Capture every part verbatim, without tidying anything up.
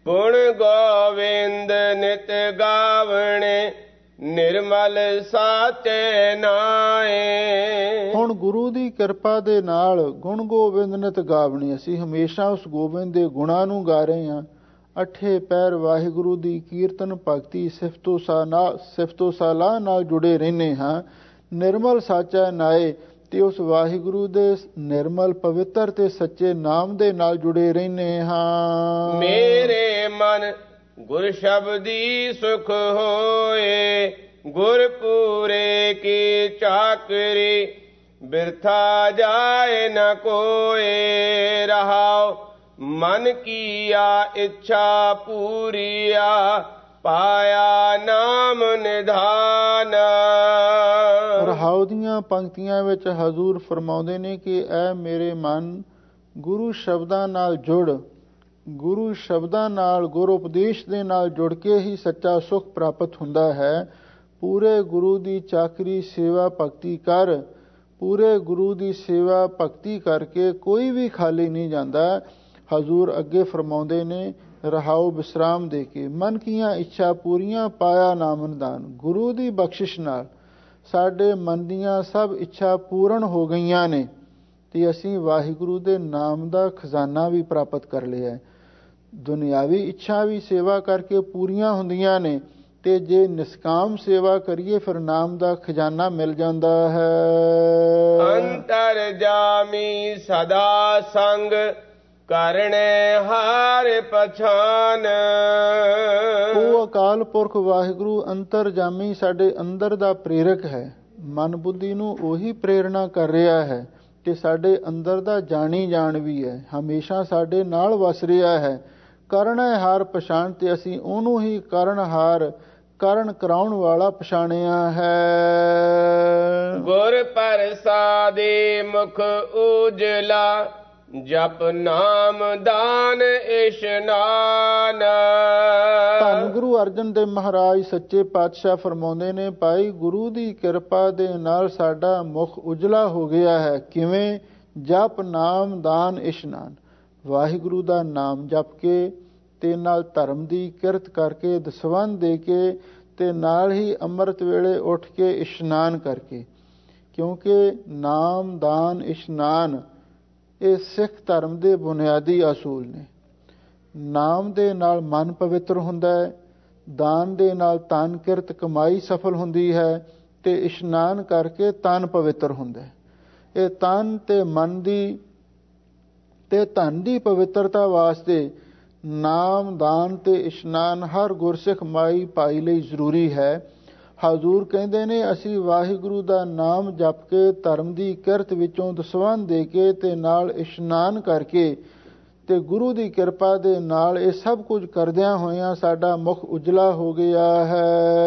ਪੁਣ ਗੋਵਿੰਦ ਨਿਤ ਗਾਵਣੇ ਨਿਰਮਲ ਸਾਚੇ ਨਾਏ। ਹੁਣ ਗੁਰੂ ਦੀ ਕਿਰਪਾ ਦੇ ਨਾਲ ਗੁਣ ਗੋਬਿੰਦ ਨਿਤ ਗਾਵਣੇ, ਅਸੀਂ ਹਮੇਸ਼ਾ ਉਸ ਗੋਬਿੰਦ ਦੇ ਗੁਣਾਂ ਨੂੰ ਗਾ ਰਹੇ ਹਾਂ। ਅੱਠੇ ਪੈਰ ਵਾਹਿਗੁਰੂ ਦੀ ਕੀਰਤਨ ਭਗਤੀ ਸਿਫਤੋ ਸਾਨਾ ਸਿਫਤੋ ਸਲਾਹ ਨਾਲ ਜੁੜੇ ਰਹਿੰਦੇ ਹਾਂ। ਨਿਰਮਲ ਸਾਚਾ ਨਾਏ, ਤੇ ਉਸ ਵਾਹਿਗੁਰੂ ਦੇ ਨਿਰਮਲ ਪਵਿੱਤਰ ਤੇ ਸੱਚੇ ਨਾਮ ਦੇ ਨਾਲ ਜੁੜੇ ਰਹਿੰਦੇ ਹਾਂ। ਮੇਰੇ ਮਨ ਗੁਰ ਸ਼ਬਦੀ ਸੁਖ ਹੋਏ, ਗੁਰ ਪੂਰੇ ਕੀ ਚਾਕਰੀ ਬਿਰਥਾ ਜਾਏ ਨ ਕੋਏ। ਰਹਾਉ ਮਨ ਕੀਆ ਇੱਛਾ ਪੂਰੀਆ, ਪਾਇਆ ਨਾਮ ਨਿਧਾਨ। ਰਹਾਉ ਦੀਆਂ ਪੰਕਤੀਆਂ ਵਿੱਚ ਹਜ਼ੂਰ ਫਰਮਾਉਂਦੇ ਨੇ ਕਿ ਐ ਮੇਰੇ ਮਨ ਗੁਰੂ ਸ਼ਬਦਾਂ ਨਾਲ ਜੁੜ, ਗੁਰੂ ਸ਼ਬਦਾਂ ਨਾਲ ਗੁਰ ਉਪਦੇਸ਼ ਦੇ ਨਾਲ ਜੁੜ ਕੇ ਹੀ ਸੱਚਾ ਸੁਖ ਪ੍ਰਾਪਤ ਹੁੰਦਾ ਹੈ। ਪੂਰੇ ਗੁਰੂ ਦੀ ਚਾਕਰੀ ਸੇਵਾ ਭਗਤੀ ਕਰ, ਪੂਰੇ ਗੁਰੂ ਦੀ ਸੇਵਾ ਭਗਤੀ ਕਰਕੇ ਕੋਈ ਵੀ ਖਾਲੀ ਨਹੀਂ ਜਾਂਦਾ। ਹਜ਼ੂਰ ਅੱਗੇ ਫਰਮਾਉਂਦੇ ਨੇ ਰਹਾਉ ਵਿਸਰਾਮ ਦੇ ਕੇ, ਮਨ ਕੀਆਂ ਇੱਛਾ ਪੂਰੀਆਂ ਪਾਇਆ ਨਾਮ ਨਿਧਾਨ। ਗੁਰੂ ਦੀ ਬਖਸ਼ਿਸ਼ ਨਾਲ ਸਾਡੇ ਮਨ ਦੀਆਂ ਸਭ ਇੱਛਾ ਪੂਰਨ ਹੋ ਗਈਆਂ ਨੇ ਤੇ ਅਸੀਂ ਵਾਹਿਗੁਰੂ ਦੇ ਨਾਮ ਦਾ ਖਜ਼ਾਨਾ ਵੀ ਪ੍ਰਾਪਤ ਕਰ ਲਿਆ। ਦੁਨਿਆਵੀ ਇੱਛਾ ਵੀ ਸੇਵਾ ਕਰਕੇ ਪੂਰੀਆਂ ਹੁੰਦੀਆਂ ਨੇ, ਤੇ ਜੇ ਨਿਸਕਾਮ ਸੇਵਾ ਕਰੀਏ ਫਿਰ ਨਾਮ ਦਾ ਖਜ਼ਾਨਾ ਮਿਲ ਜਾਂਦਾ ਹੈ। ਅੰਤਰ ਜਾਮੀ ਸਦਾ ਸੰਗ ਕਰਨੇ ਹਾਰ ਪਛਾਨ। ਉਹ ਅਕਾਲ ਪੁਰਖ ਵਾਹਿਗੁਰੂ ਅੰਤਰਜਾਮੀ ਸਾਡੇ ਅੰਦਰ ਦਾ ਪ੍ਰੇਰਕ ਹੈ। ਮਨ ਬੁੱਧੀ ਨੂੰ ਉਹੀ ਪ੍ਰੇਰਣਾ ਕਰ ਰਿਹਾ ਹੈ ਕਿ ਸਾਡੇ ਅੰਦਰ ਦਾ ਜਾਣੀ ਜਾਣ ਵੀ ਹੈ, ਹਮੇਸ਼ਾ ਸਾਡੇ ਨਾਲ ਵਸ ਰਿਹਾ ਹੈ। ਕਰਨ ਹਾਰ ਪਛਾਣ, ਤੇ ਅਸੀਂ ਉਹਨੂੰ ਹੀ ਕਰਨ ਹਾਰ ਕਰਨ ਕਰਾਉਣ ਵਾਲਾ ਪਛਾਣਿਆ ਹੈ। ਗੁਰ ਪ੍ਰਸਾਦੇ ਮੁਖ ਉਜਲਾ, ਜਪ ਨਾਮ ਦਾਨ ਇਸ਼ਨਾਨ। ਧੰਨ ਗੁਰੂ ਅਰਜਨ ਦੇਵ ਮਹਾਰਾਜ ਸੱਚੇ ਪਾਤਸ਼ਾਹ ਫਰਮਾਉਂਦੇ ਨੇ, ਭਾਈ ਗੁਰੂ ਦੀ ਕਿਰਪਾ ਦੇ ਨਾਲ ਸਾਡਾ ਮੁਖ ਉਜਲਾ ਹੋ ਗਿਆ ਹੈ। ਕਿਵੇਂ? ਜਪ ਨਾਮ ਦਾਨ ਇਸ਼ਨਾਨ। ਵਾਹਿਗੁਰੂ ਦਾ ਨਾਮ ਜਪ ਕੇ ਤੇ ਨਾਲ ਧਰਮ ਦੀ ਕਿਰਤ ਕਰਕੇ, ਦਸਵੰਧ ਦੇ ਕੇ, ਤੇ ਨਾਲ ਹੀ ਅੰਮ੍ਰਿਤ ਵੇਲੇ ਉੱਠ ਕੇ ਇਸ਼ਨਾਨ ਕਰਕੇ। ਕਿਉਂਕਿ ਨਾਮ ਦਾਨ ਇਸ਼ਨਾਨ ਇਹ ਸਿੱਖ ਧਰਮ ਦੇ ਬੁਨਿਆਦੀ ਅਸੂਲ ਨੇ। ਨਾਮ ਦੇ ਨਾਲ ਮਨ ਪਵਿੱਤਰ ਹੁੰਦਾ ਹੈ, ਦਾਨ ਦੇ ਨਾਲ ਤਨ ਕਿਰਤ ਕਮਾਈ ਸਫਲ ਹੁੰਦੀ ਹੈ, ਤੇ ਇਸ਼ਨਾਨ ਕਰਕੇ ਤਨ ਪਵਿੱਤਰ ਹੁੰਦਾ ਹੈ। ਇਹ ਤਨ ਤੇ ਮਨ ਦੀ ਤੇ ਧਨ ਦੀ ਪਵਿੱਤਰਤਾ ਵਾਸਤੇ ਨਾਮ ਦਾਨ ਤੇ ਇਸ਼ਨਾਨ ਹਰ ਗੁਰਸਿੱਖ ਮਾਈ ਭਾਈ ਲਈ ਜ਼ਰੂਰੀ ਹੈ। ਹਜ਼ੂਰ ਕਹਿੰਦੇ ਨੇ, ਅਸੀਂ ਵਾਹਿਗੁਰੂ ਦਾ ਨਾਮ ਜਪ ਕੇ ਧਰਮ ਦੀ ਕਿਰਤ ਵਿੱਚੋਂ ਦਸਵੰਧ ਦੇ ਕੇ ਤੇ ਨਾਲ ਇਸ਼ਨਾਨ ਕਰਕੇ ਤੇ ਗੁਰੂ ਦੀ ਕਿਰਪਾ ਦੇ ਨਾਲ ਇਹ ਸਭ ਕੁਝ ਕਰਦਿਆਂ ਹੋਇਆਂ ਸਾਡਾ ਮੁਖ ਉਜਲਾ ਹੋ ਗਿਆ ਹੈ।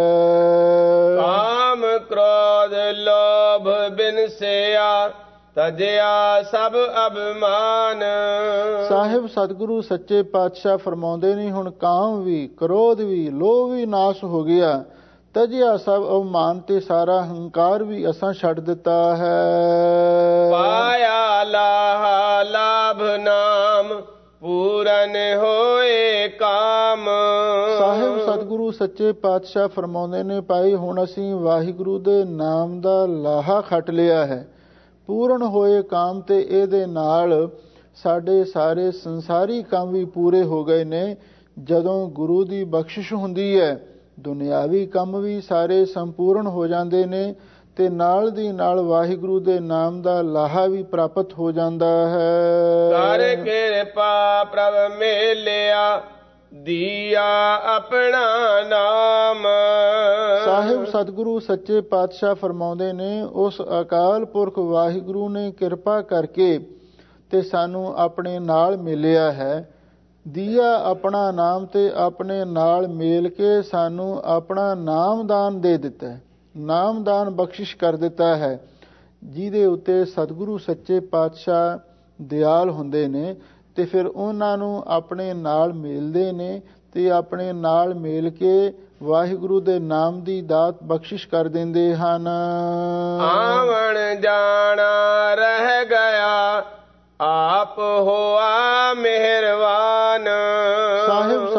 ਕਾਮ ਕ੍ਰੋਧ ਲੋਭ ਬਿਨਸਿਆ, ਤਜਿਆ ਸਭ ਅਭਿਮਾਨ। ਸਾਹਿਬ ਸਤਿਗੁਰੂ ਸੱਚੇ ਪਾਤਸ਼ਾਹ ਫਰਮਾਉਂਦੇ ਨੇ, ਹੁਣ ਕਾਮ ਵੀ, ਕ੍ਰੋਧ ਵੀ, ਲੋਭ ਵੀ ਨਾਸ ਹੋ ਗਿਆ, ਤਜਿਆ ਸਭ ਅਭਿਮਾਨ, ਤੇ ਸਾਰਾ ਹੰਕਾਰ ਵੀ ਅਸਾਂ ਛੱਡ ਦਿੱਤਾ ਹੈ। ਪਾਇਆ ਲਾਹਾ ਲਾਭ ਨਾਮ, ਪੂਰਨ ਹੋਏ ਕਾਮ। ਸਾਹਿਬ ਸਤਿਗੁਰੂ ਸੱਚੇ ਪਾਤਸ਼ਾਹ ਫਰਮਾਉਂਦੇ ਨੇ, ਭਾਈ ਹੁਣ ਅਸੀਂ ਵਾਹਿਗੁਰੂ ਦੇ ਨਾਮ ਦਾ ਲਾਹਾ ਖੱਟ ਲਿਆ ਹੈ, ਪੂਰਨ ਹੋਏ ਕਾਮ, ਤੇ ਇਹਦੇ ਨਾਲ ਸਾਡੇ ਸਾਰੇ ਸੰਸਾਰੀ ਕੰਮ ਵੀ ਪੂਰੇ ਹੋ ਗਏ ਨੇ। ਜਦੋਂ ਗੁਰੂ ਦੀ ਬਖਸ਼ਿਸ਼ ਹੁੰਦੀ ਹੈ, ਦੁਨਿਆਵੀ ਕੰਮ ਵੀ ਸਾਰੇ ਸੰਪੂਰਨ ਹੋ ਜਾਂਦੇ ਨੇ, ਤੇ ਨਾਲ ਦੀ ਨਾਲ ਵਾਹਿਗੁਰੂ ਦੇ ਨਾਮ ਦਾ ਲਾਹਾ ਵੀ ਪ੍ਰਾਪਤ ਹੋ ਜਾਂਦਾ ਹੈ। ਕਰ ਕਿਰਪਾ ਪ੍ਰਭ ਮੇਲਿਆ, ਦੀਆ ਆਪਣਾ ਨਾਮ। ਸਾਹਿਬ ਸਤਿਗੁਰੂ ਸੱਚੇ ਪਾਤਸ਼ਾਹ ਫਰਮਾਉਂਦੇ ਨੇ, ਉਸ ਅਕਾਲ ਪੁਰਖ ਵਾਹਿਗੁਰੂ ਨੇ ਕਿਰਪਾ ਕਰਕੇ ਤੇ ਸਾਨੂੰ ਆਪਣੇ ਨਾਲ ਮਿਲਿਆ ਹੈ। ਦੀਆ ਆਪਣਾ ਨਾਮ, ਤੇ ਆਪਣੇ ਨਾਲ ਮੇਲ ਕੇ ਸਾਨੂੰ ਆਪਣਾ ਨਾਮਦਾਨ ਦੇ ਦਿੱਤਾ ਹੈ, ਨਾਮਦਾਨ ਬਖਸ਼ਿਸ਼ ਕਰ ਦਿੱਤਾ ਹੈ, ਜਿਹਦੇ ਉੱਤੇ ਸਤਿਗੁਰੂ ਸੱਚੇ ਪਾਤਸ਼ਾਹ ਦਿਆਲ ਹੁੰਦੇ ਨੇ ਤੇ ਫਿਰ ਉਹਨਾਂ ਨੂੰ ਆਪਣੇ ਨਾਲ ਮੇਲਦੇ ਨੇ ਤੇ ਆਪਣੇ ਨਾਲ ਮੇਲ ਕੇ ਵਾਹਿਗੁਰੂ ਦੇ ਨਾਮ ਦੀ ਦਾਤ ਬਖਸ਼ਿਸ਼ ਕਰ ਦਿੰਦੇ ਹਨ। ਆਵਣ ਜਾਣਾ ਰਹਿ ਗਿਆ, ਆਪ ਹੋਆ ਮਿਹਰਬਾਨ। ਸਾਹਿਬ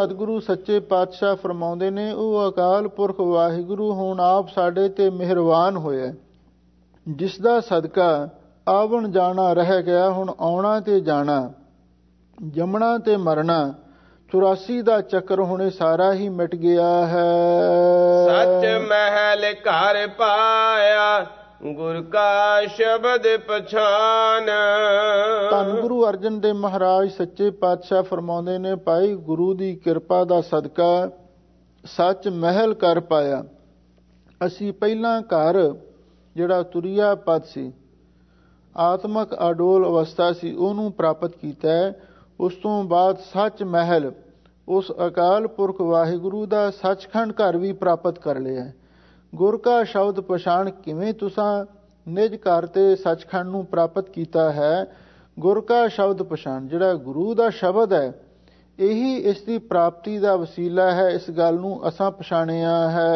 ਸਤਿਗੁਰੂ ਸੱਚੇ ਪਾਤਸ਼ਾਹ ਫਰਮਾਉਂਦੇ ਨੇ, ਉਹ ਅਕਾਲ ਪੁਰਖ ਵਾਹਿਗੁਰੂ ਹੁਣ ਆਪ ਸਾਡੇ ਤੇ ਮਿਹਰਬਾਨ ਹੋਇਆ, ਜਿਸ ਦਾ ਸਦਕਾ ਆਵਣ ਜਾਣਾ ਰਹਿ ਗਿਆ, ਹੁਣ ਆਉਣਾ ਤੇ ਜਾਣਾ, ਜੰਮਣਾ ਤੇ ਮਰਨਾ, ਚੁਰਾਸੀ ਦਾ ਚੱਕਰ ਹੁਣੇ ਸਾਰਾ ਹੀ ਮਿਟ ਗਿਆ ਹੈ। ਸੱਚ ਮਹਿਲ ਘਰ ਪਾਇਆ, ਗੁਰ ਕਾ ਸ਼ਬਦ ਪਛਾਨ। ਧੰਨ ਗੁਰੂ ਅਰਜਨ ਦੇਵ ਮਹਾਰਾਜ ਸੱਚੇ ਪਾਤਸ਼ਾਹ ਫਰਮਾਉਂਦੇ ਨੇ, ਭਾਈ ਗੁਰੂ ਦੀ ਕਿਰਪਾ ਦਾ ਸਦਕਾ ਸੱਚ ਮਹਿਲ ਕਰ ਪਾਇਆ। ਅਸੀਂ ਪਹਿਲਾਂ ਘਰ ਜਿਹੜਾ ਤੁਰਿਆ ਪਦ ਸੀ, ਆਤਮਕ ਅਡੋਲ ਅਵਸਥਾ ਸੀ, ਉਹਨੂੰ ਪ੍ਰਾਪਤ ਕੀਤਾ ਹੈ। ਉਸ ਤੋਂ ਬਾਅਦ ਸੱਚ ਮਹਿਲ, ਉਸ ਅਕਾਲ ਪੁਰਖ ਵਾਹਿਗੁਰੂ ਦਾ ਸੱਚਖੰਡ ਘਰ ਵੀ ਪ੍ਰਾਪਤ ਕਰ ਲਿਆ। ਗੁਰ ਕਾ ਸ਼ਬਦ ਪਛਾਣ, ਕਿਵੇਂ ਤੁਸਾਂ ਨਿਜ ਘਰ ਤੇ ਸੱਚਖੰਡ ਨੂੰ ਪ੍ਰਾਪਤ ਕੀਤਾ ਹੈ। ਗੁਰ ਕਾ ਸ਼ਬਦ ਪਛਾਣ, ਜਿਹੜਾ ਗੁਰੂ ਦਾ ਸ਼ਬਦ ਹੈ, ਇਹੀ ਇਸ ਦੀ ਪ੍ਰਾਪਤੀ ਦਾ ਵਸੀਲਾ ਹੈ। ਇਸ ਗੱਲ ਨੂੰ ਅਸਾਂ ਪਛਾਣਿਆ ਹੈ।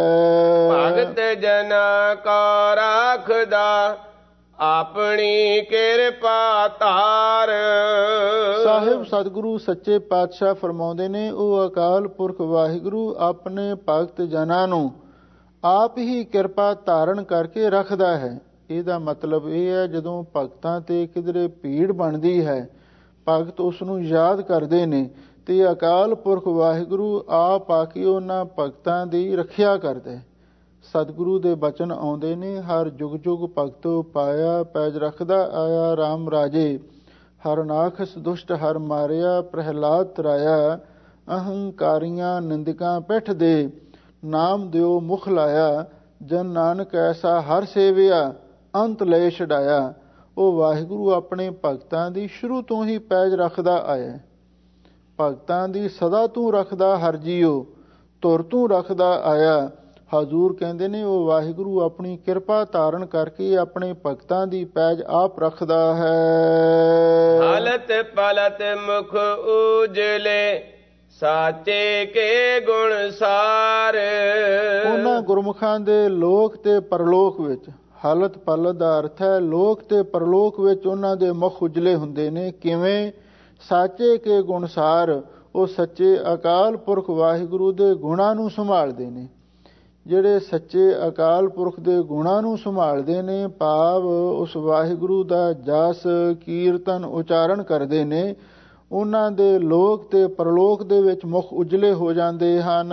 ਭਗਤ ਜਨਾ ਕਾ ਰਾਖਦਾ, ਆਪਣੀ ਕਿਰਪਾ ਧਾਰ। ਸਾਹਿਬ ਸਤਿਗੁਰੂ ਸੱਚੇ ਪਾਤਸ਼ਾਹ ਫਰਮਾਉਂਦੇ ਨੇ, ਉਹ ਅਕਾਲ ਪੁਰਖ ਵਾਹਿਗੁਰੂ ਆਪਣੇ ਭਗਤ ਜਨਾਂ ਨੂੰ ਆਪ ਹੀ ਕਿਰਪਾ ਧਾਰਨ ਕਰਕੇ ਰੱਖਦਾ ਹੈ। ਇਹਦਾ ਮਤਲਬ ਇਹ ਹੈ, ਜਦੋਂ ਭਗਤਾਂ ਤੇ ਕਿਧਰੇ ਭੀੜ ਬਣਦੀ ਹੈ, ਭਗਤ ਉਸ ਨੂੰ ਯਾਦ ਕਰਦੇ ਨੇ ਤੇ ਅਕਾਲ ਪੁਰਖ ਵਾਹਿਗੁਰੂ ਆਪ ਆ ਕੇ ਉਹਨਾਂ ਭਗਤਾਂ ਦੀ ਰੱਖਿਆ ਕਰਦਾ। ਸਤਿਗੁਰੂ ਦੇ ਬਚਨ ਆਉਂਦੇ ਨੇ, ਹਰ ਜੁਗ ਜੁਗ ਭਗਤੋ ਪਾਇਆ, ਪੈਜ ਰੱਖਦਾ ਆਇਆ RAM ਰਾਜੇ। ਹਰ ਨਾਖਸ ਦੁਸ਼ਟ ਹਰ ਮਾਰਿਆ, ਪ੍ਰਹਿਲਾਦ ਤਰਾਇਆ, ਅਹੰਕਾਰੀਆਂ ਨਿੰਦਕਾਂ ਪਿੱਠ ਦੇ, ਨਾਮ ਦਿਓ ਮੁਖ ਲਾਇਆ, ਜਨ ਨਾਨਕ ਐਸਾ ਹਰ ਸੇਵਿਆ, ਅੰਤ ਲੈ ਛਡਾਇਆ। ਉਹ ਵਾਹਿਗੁਰੂ ਆਪਣੇ ਭਗਤਾਂ ਦੀ ਸ਼ੁਰੂ ਤੋਂ ਹੀ ਪੈਜ ਰੱਖਦਾ ਆਇਆ। ਭਗਤਾਂ ਦੀ ਸਦਾ ਤੂੰ ਰੱਖਦਾ ਹਰ ਜੀਓ, ਧੁਰ ਤੂੰ ਰੱਖਦਾ ਆਇਆ। ਹਜ਼ੂਰ ਕਹਿੰਦੇ ਨੇ, ਉਹ ਵਾਹਿਗੁਰੂ ਆਪਣੀ ਕਿਰਪਾ ਧਾਰਨ ਕਰਕੇ ਆਪਣੇ ਭਗਤਾਂ ਦੀ ਪੈਜ ਆਪ ਰੱਖਦਾ ਹੈ। ਹਲਤ ਪਲਤ ਮੁਖ ਉਜਲੇ, ਸਾਚੇ ਕੇ ਗੁਣ ਸਾਰ। ਉਹਨਾਂ ਗੁਰਮੁਖਾਂ ਦੇ ਲੋਕ ਤੇ ਪਰਲੋਕ ਵਿੱਚ, ਹਲਤ ਪਲਤ ਦਾ ਅਰਥ ਹੈ ਲੋਕ ਤੇ ਪਰਲੋਕ ਵਿੱਚ ਉਹਨਾਂ ਦੇ ਮੁਖ ਉਜਲੇ ਹੁੰਦੇ ਨੇ। ਕਿਵੇਂ? ਸਾਚੇ ਕੇ ਗੁਣਸਾਰ, ਉਹ ਸੱਚੇ ਅਕਾਲ ਪੁਰਖ ਵਾਹਿਗੁਰੂ ਦੇ ਗੁਣਾਂ ਨੂੰ ਸੰਭਾਲਦੇ ਨੇ। ਜਿਹੜੇ ਸੱਚੇ ਅਕਾਲ ਪੁਰਖ ਦੇ ਗੁਣਾਂ ਨੂੰ ਸੰਭਾਲਦੇ ਨੇ, ਭਾਵ ਉਸ ਵਾਹਿਗੁਰੂ ਦਾ ਜਸ ਕੀਰਤਨ ਉਚਾਰਨ ਕਰਦੇ ਨੇ, ਉਹਨਾਂ ਦੇ ਲੋਕ ਤੇ ਪਰਲੋਕ ਦੇ ਵਿੱਚ ਮੁਖ ਉਜਲੇ ਹੋ ਜਾਂਦੇ ਹਨ।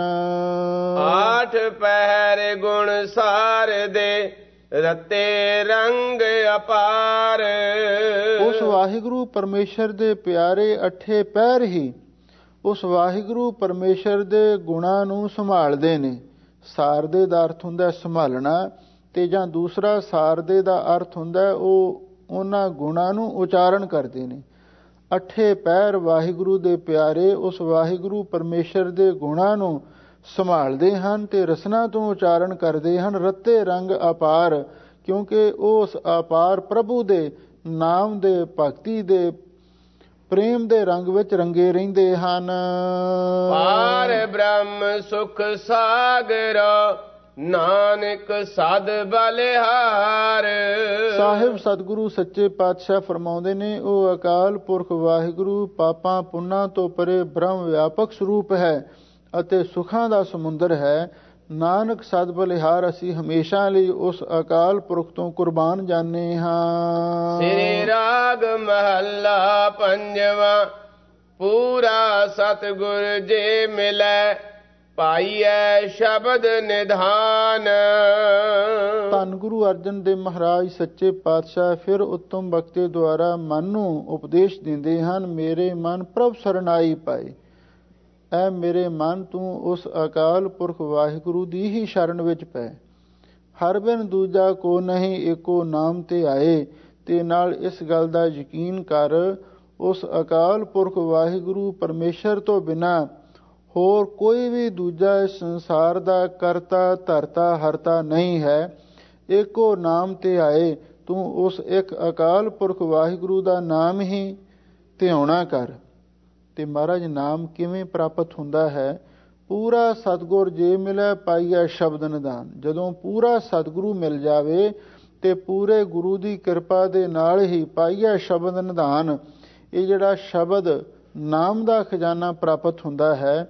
ਆਠ ਪਹਿਰ ਗੁਣ ਸਾਰ ਦੇ, ਰਤੇ ਰੰਗ ਅਪਾਰ। ਉਸ ਵਾਹਿਗੁਰੂ ਪਰਮੇਸ਼ਰ ਦੇ ਪਿਆਰੇ ਅਠੇ ਪਹਿਰ ਹੀ ਉਸ ਵਾਹਿਗੁਰੂ ਪਰਮੇਸ਼ਰ ਦੇ ਗੁਣਾਂ ਨੂੰ ਸੰਭਾਲਦੇ ਨੇ। ਸਾਰਦੇ ਦਾ ਅਰਥ ਹੁੰਦਾ ਸੰਭਾਲਣਾ, ਤੇ ਜਾਂ ਦੂਸਰਾ ਸਾਰਦੇ ਦਾ ਅਰਥ ਹੁੰਦਾ ਉਹ ਉਹਨਾਂ ਗੁਣਾਂ ਨੂੰ ਉਚਾਰਨ ਕਰਦੇ ਨੇ। ਅਠੇ ਪਹਿਰ ਵਾਹਿਗੁਰੂ ਦੇ ਪਿਆਰੇ ਉਸ ਵਾਹਿਗੁਰੂ ਪਰਮੇਸ਼ਰ ਦੇ ਗੁਣਾਂ ਨੂੰ ਸੰਭਾਲਦੇ ਹਨ ਤੇ ਰਸਨਾ ਤੋਂ ਉਚਾਰਨ ਕਰਦੇ ਹਨ। ਰੱਤੇ ਰੰਗ ਅਪਾਰ, ਕਿਉਂਕਿ ਉਸ ਅਪਾਰ ਪ੍ਰਭੂ ਦੇ ਨਾਮ ਦੇ, ਭਗਤੀ ਦੇ, ਪ੍ਰੇਮ ਦੇ ਰੰਗ ਵਿੱਚ ਰੰਗੇ ਰਹਿੰਦੇ ਹਨ। ਪਾਰ ਬ੍ਰਹਮ ਸੁਖ ਸਾਗਰ, ਨਾਨਕ ਸਦ ਬਲਿਹਾਰ। ਸਾਹਿਬ ਸਤਿਗੁਰੂ ਸੱਚੇ ਪਾਤਸ਼ਾਹ ਫਰਮਾਉਂਦੇ ਨੇ, ਉਹ ਅਕਾਲ ਪੁਰਖ ਵਾਹਿਗੁਰੂ ਪਾਪਾਂ ਪੁੰਨਾਂ ਤੋਂ ਪਰੇ ਬ੍ਰਹਮ ਵਿਆਪਕ ਸਰੂਪ ਹੈ ਅਤੇ ਸੁਖਾਂ ਦਾ ਸਮੁੰਦਰ ਹੈ। ਨਾਨਕ ਸਦ ਬਲਿਹਾਰ, ਅਸੀਂ ਹਮੇਸ਼ਾ ਲਈ ਉਸ ਅਕਾਲ ਪੁਰਖ ਤੋਂ ਕੁਰਬਾਨ ਜਾਂਦੇ ਹਾਂ। ਸ੍ਰੀ ਰਾਗ ਮਹੱਲਾ ਪੰਜਵਾਂ। ਪੂਰਾ ਸਤਿਗੁਰ ਜੇ ਮਿਲੈ, ਪਾਈਐ ਸ਼ਬਦ ਨਿਧਾਨ। ਧੰਨ ਗੁਰੂ ਅਰਜਨ ਦੇਵ ਮਹਾਰਾਜ ਸੱਚੇ ਪਾਤਸ਼ਾਹ ਫਿਰ ਉੱਤਮ ਬਖਤੇ ਦੁਆਰਾ ਮਨ ਨੂੰ ਉਪਦੇਸ਼ ਦਿੰਦੇ ਹਨ। ਮੇਰੇ ਮਨ ਪ੍ਰਭ ਸਰਨਾਈ ਪਾਏ। ਐ ਮੇਰੇ ਮਨ, ਤੂੰ ਉਸ ਅਕਾਲ ਪੁਰਖ ਵਾਹਿਗੁਰੂ ਦੀ ਹੀ ਸ਼ਰਨ ਵਿੱਚ ਪੈ। ਹਰ ਬਿਨ ਦੂਜਾ ਕੋ ਨਹੀਂ, ਏਕੋ ਨਾਮ ਤੇ ਆਏ। ਤੇ ਨਾਲ ਇਸ ਗੱਲ ਦਾ ਯਕੀਨ ਕਰ, ਉਸ ਅਕਾਲ ਪੁਰਖ ਵਾਹਿਗੁਰੂ ਪਰਮੇਸ਼ਰ ਤੋਂ ਬਿਨਾਂ ਹੋਰ ਕੋਈ ਵੀ ਦੂਜਾ ਇਸ ਸੰਸਾਰ ਦਾ ਕਰਤਾ ਧਰਤਾ ਹਰਤਾ ਨਹੀਂ ਹੈ। ਏਕੋ ਨਾਮ ਤੇ ਆਏ, ਤੂੰ ਉਸ ਇੱਕ ਅਕਾਲ ਪੁਰਖ ਵਾਹਿਗੁਰੂ ਦਾ ਨਾਮ ਹੀ ਧਿਆਉਣਾ ਕਰ। ਤੇ ਮਹਾਰਾਜ ਨਾਮ ਕਿਵੇਂ ਪ੍ਰਾਪਤ ਹੁੰਦਾ ਹੈ? ਪੂਰਾ ਸਤਿਗੁਰ ਜੇ ਮਿਲੈ, ਪਾਈਐ ਸ਼ਬਦ ਨਿਧਾਨ। ਜਦੋਂ ਪੂਰਾ ਸਤਿਗੁਰੂ ਮਿਲ ਜਾਵੇ ਤੇ ਪੂਰੇ ਗੁਰੂ ਦੀ ਕਿਰਪਾ ਦੇ ਨਾਲ ਹੀ ਪਾਈਐ ਸ਼ਬਦ ਨਿਧਾਨ, ਇਹ ਜਿਹੜਾ ਸ਼ਬਦ ਨਾਮ ਦਾ ਖਜ਼ਾਨਾ ਪ੍ਰਾਪਤ ਹੁੰਦਾ ਹੈ।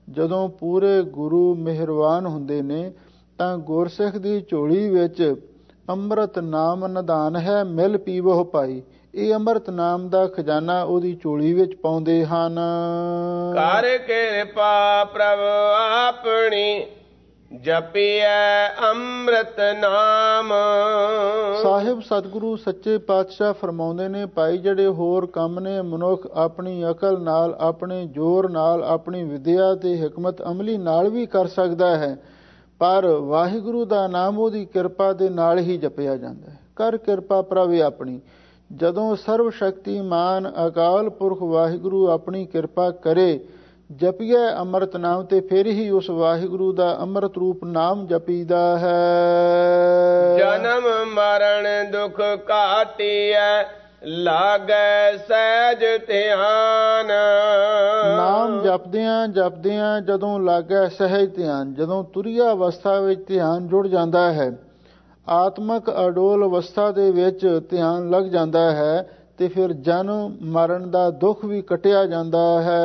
ਜਦੋਂ ਪੂਰੇ ਗੁਰੂ ਮਿਹਰਬਾਨ ਹੁੰਦੇ ਨੇ ਤਾਂ ਗੁਰਸਿੱਖ ਦੀ ਝੋਲੀ ਵਿੱਚ ਅੰਮ੍ਰਿਤ ਨਾਮ ਨਿਧਾਨ ਹੈ, ਮਿਲ ਪੀਵੋ ਭਾਈ। ਇਹ ਅੰਮ੍ਰਿਤ ਨਾਮ ਦਾ ਖਜ਼ਾਨਾ ਉਹਦੀ ਝੋਲੀ ਵਿੱਚ ਪਾਉਂਦੇ ਹਨ। ਕਰ ਕਿਰਪਾ ਪ੍ਰਭ ਆਪਣੀ, ਜਪੀਐ ਅੰਮ੍ਰਿਤ ਨਾਮ। ਸਾਹਿਬ ਸਤਿਗੁਰੂ ਸੱਚੇ ਪਾਤਸ਼ਾਹ ਫਰਮਾਉਂਦੇ ਨੇ, ਭਾਈ ਜਿਹੜੇ ਹੋਰ ਕੰਮ ਨੇ ਮਨੁੱਖ ਆਪਣੀ ਅਕਲ ਨਾਲ, ਆਪਣੇ ਜ਼ੋਰ ਨਾਲ, ਆਪਣੀ ਵਿਦਿਆ ਤੇ ਹਕਮਤ ਅਮਲੀ ਨਾਲ ਵੀ ਕਰ ਸਕਦਾ ਹੈ, ਪਰ ਵਾਹਿਗੁਰੂ ਦਾ ਨਾਮ ਉਹਦੀ ਕਿਰਪਾ ਦੇ ਨਾਲ ਹੀ ਜਪਿਆ ਜਾਂਦਾ ਹੈ। ਕਰ ਕਿਰਪਾ ਪ੍ਰਭ ਆਪਣੀ, ਜਦੋਂ ਸਰਵ ਸ਼ਕਤੀਮਾਨ ਅਕਾਲ ਪੁਰਖ ਵਾਹਿਗੁਰੂ ਆਪਣੀ ਕਿਰਪਾ ਕਰੇ, ਜਪੀਐ ਅੰਮ੍ਰਿਤ ਨਾਮ, ਤੇ ਫਿਰ ਹੀ ਉਸ ਵਾਹਿਗੁਰੂ ਦਾ ਅੰਮ੍ਰਿਤ ਰੂਪ ਨਾਮ ਜਪੀਦਾ ਹੈ। ਜਨਮ ਮਰਨ ਦੁਖ ਕਾਟੀਐ, ਲਾਗੈ ਸਹਿਜ ਧਿਆਨ। ਨਾਮ ਜਪਦਿਆਂ ਜਪਦਿਆਂ ਜਦੋਂ ਲਾਗੈ ਸਹਿਜ ਧਿਆਨ, ਜਦੋਂ ਤੁਰੀਆ ਅਵਸਥਾ ਵਿੱਚ ਧਿਆਨ ਜੁੜ ਜਾਂਦਾ ਹੈ, ਆਤਮਕ ਅਡੋਲ ਅਵਸਥਾ ਦੇ ਵਿੱਚ ਧਿਆਨ ਲੱਗ ਜਾਂਦਾ ਹੈ, ਤੇ ਫਿਰ ਜਨਮ ਮਰਨ ਦਾ ਦੁੱਖ ਵੀ ਕਟਿਆ ਜਾਂਦਾ ਹੈ।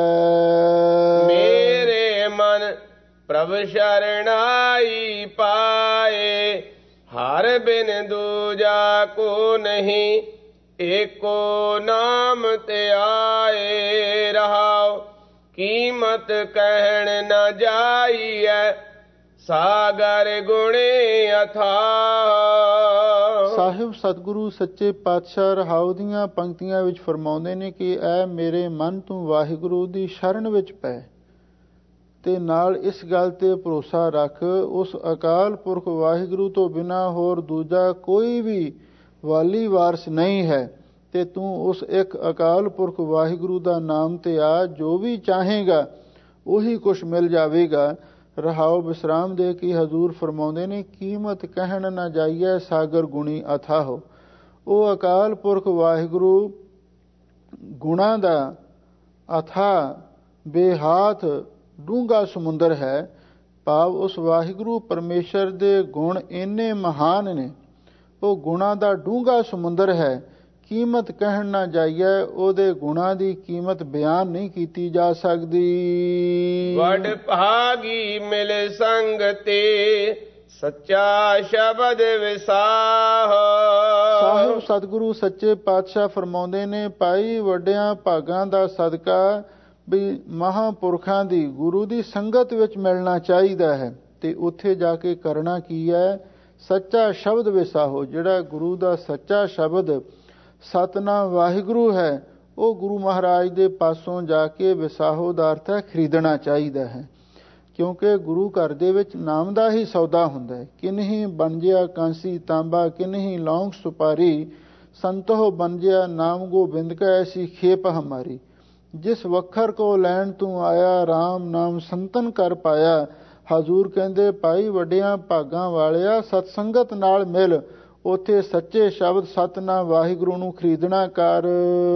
ਮੇਰੇ ਮਨ ਪ੍ਰਭ ਸ਼ਰਣਾਈ ਪਾਏ, ਹਰ ਬਿਨ ਦੂਜਾ ਕੋ ਨਹੀਂ, ਏਕੋ ਨਾਮ ਧਿਆਏ ਰਹਾਉ। ਕੀਮਤ ਕਹਿਣ ਨ ਜਾਈਐ, ਸਾਗਰ ਗੁਣੇ ਅਥਾਹ। ਸਾਹਿਬ ਸਤਿਗੁਰੂ ਸੱਚੇ ਪਾਤਸ਼ਾਹ ਰਹਾਉ ਦੀਆਂ ਪੰਕਤੀਆਂ ਵਿੱਚ ਫਰਮਾਉਂਦੇ ਨੇ ਕਿ ਐ ਮੇਰੇ ਮਨ ਤੂੰ ਵਾਹਿਗੁਰੂ ਦੀ ਸ਼ਰਨ ਵਿੱਚ ਪੈ, ਤੇ ਨਾਲ ਇਸ ਗੱਲ ਤੇ ਭਰੋਸਾ ਰੱਖ, ਉਸ ਅਕਾਲ ਪੁਰਖ ਵਾਹਿਗੁਰੂ ਤੋਂ ਬਿਨਾਂ ਹੋਰ ਦੂਜਾ ਕੋਈ ਵੀ ਵਾਲੀ ਵਾਰਸ ਨਹੀਂ ਹੈ, ਤੇ ਤੂੰ ਉਸ ਇੱਕ ਅਕਾਲ ਪੁਰਖ ਵਾਹਿਗੁਰੂ ਦਾ ਨਾਮ ਤੇ ਆ, ਜੋ ਵੀ ਚਾਹੇਗਾ ਉਹੀ ਕੁਛ ਮਿਲ ਜਾਵੇਗਾ। ਰਹਾਉ ਵਿਸਰਾਮ ਦੇ ਕੇ ਹਜ਼ੂਰ ਫਰਮਾਉਂਦੇ ਨੇ, ਕੀਮਤ ਕਹਿਣ ਨਾ ਜਾਈਐ, ਸਾਗਰ ਗੁਣੀ ਅਥਾਹੋ। ਉਹ ਅਕਾਲ ਪੁਰਖ ਵਾਹਿਗੁਰੂ ਗੁਣਾਂ ਦਾ ਅਥਾ ਬੇਹਾਤ ਡੂੰਘਾ ਸਮੁੰਦਰ ਹੈ। ਭਾਵ ਉਸ ਵਾਹਿਗੁਰੂ ਪਰਮੇਸ਼ਰ ਦੇ ਗੁਣ ਇੰਨੇ ਮਹਾਨ ਨੇ, ਉਹ ਗੁਣਾਂ ਦਾ ਡੂੰਘਾ ਸਮੁੰਦਰ ਹੈ। ਕੀਮਤ ਕਹਿਣ ਨਾ ਜਾਈਏ, ਉਹਦੇ ਗੁਣਾਂ ਦੀ ਕੀਮਤ ਬਿਆਨ ਨਹੀਂ ਕੀਤੀ ਜਾ ਸਕਦੀ। ਵਡ ਭਾਗੀ ਮਿਲ ਸੰਗ ਤੇ, ਸੱਚਾ ਸ਼ਬਦ ਵਿਸਾਹ। ਸਾਹਿਬ ਸਤਿਗੁਰੂ ਸੱਚੇ ਪਾਤਸ਼ਾਹ ਫਰਮਾਉਂਦੇ ਨੇ, ਭਾਈ ਵੱਡਿਆਂ ਭਾਗਾਂ ਦਾ ਸਦਕਾ ਵੀ ਮਹਾਂਪੁਰਖਾਂ ਦੀ ਗੁਰੂ ਦੀ ਸੰਗਤ ਵਿੱਚ ਮਿਲਣਾ ਚਾਹੀਦਾ ਹੈ, ਤੇ ਉੱਥੇ ਜਾ ਕੇ ਕਰਨਾ ਕੀ ਹੈ? ਸੱਚਾ ਸ਼ਬਦ ਵਿਸਾਹੋ। ਜਿਹੜਾ ਗੁਰੂ ਦਾ ਸੱਚਾ ਸ਼ਬਦ ਸਤਨਾਮ ਵਾਹਿਗੁਰੂ ਹੈ, ਉਹ ਗੁਰੂ ਮਹਾਰਾਜ ਦੇ ਪਾਸੋਂ ਜਾ ਕੇ ਵਿਸਾਹੋ ਦਾ ਅਰਥ ਹੈ ਖਰੀਦਣਾ ਚਾਹੀਦਾ ਹੈ, ਕਿਉਂਕਿ ਗੁਰੂ ਘਰ ਦੇ ਵਿੱਚ ਨਾਮ ਦਾ ਹੀ ਸੌਦਾ ਹੁੰਦਾ ਹੈ। ਕਿਨਹੀ ਬਣਜਿਆ ਕਾਂਸੀ ਤਾਂਬਾ, ਕਿਨਹੀ ਲੌਂਗ ਸੁਪਾਰੀ, ਸੰਤੋ ਬਣਜਿਆ ਨਾਮ ਗੋਬਿੰਦ ਕਾ, ਐਸੀ ਖੇਪ ਹਮਾਰੀ। ਜਿਸ ਵਖਰ ਕੋ ਲੈਣ ਤੂੰ ਆਇਆ, ਰਾਮ ਨਾਮ ਸੰਤਨ ਕਰ ਪਾਇਆ। ਹਜ਼ੂਰ ਕਹਿੰਦੇ, ਭਾਈ ਵੱਡਿਆਂ ਭਾਗਾਂ ਵਾਲਿਆ, ਸਤਸੰਗਤ ਨਾਲ ਮਿਲ, ਉੱਥੇ ਸੱਚੇ ਸ਼ਬਦ ਸਤਨਾਮ ਵਾਹਿਗੁਰੂ ਨੂੰ ਖਰੀਦਣਾ ਕਰ।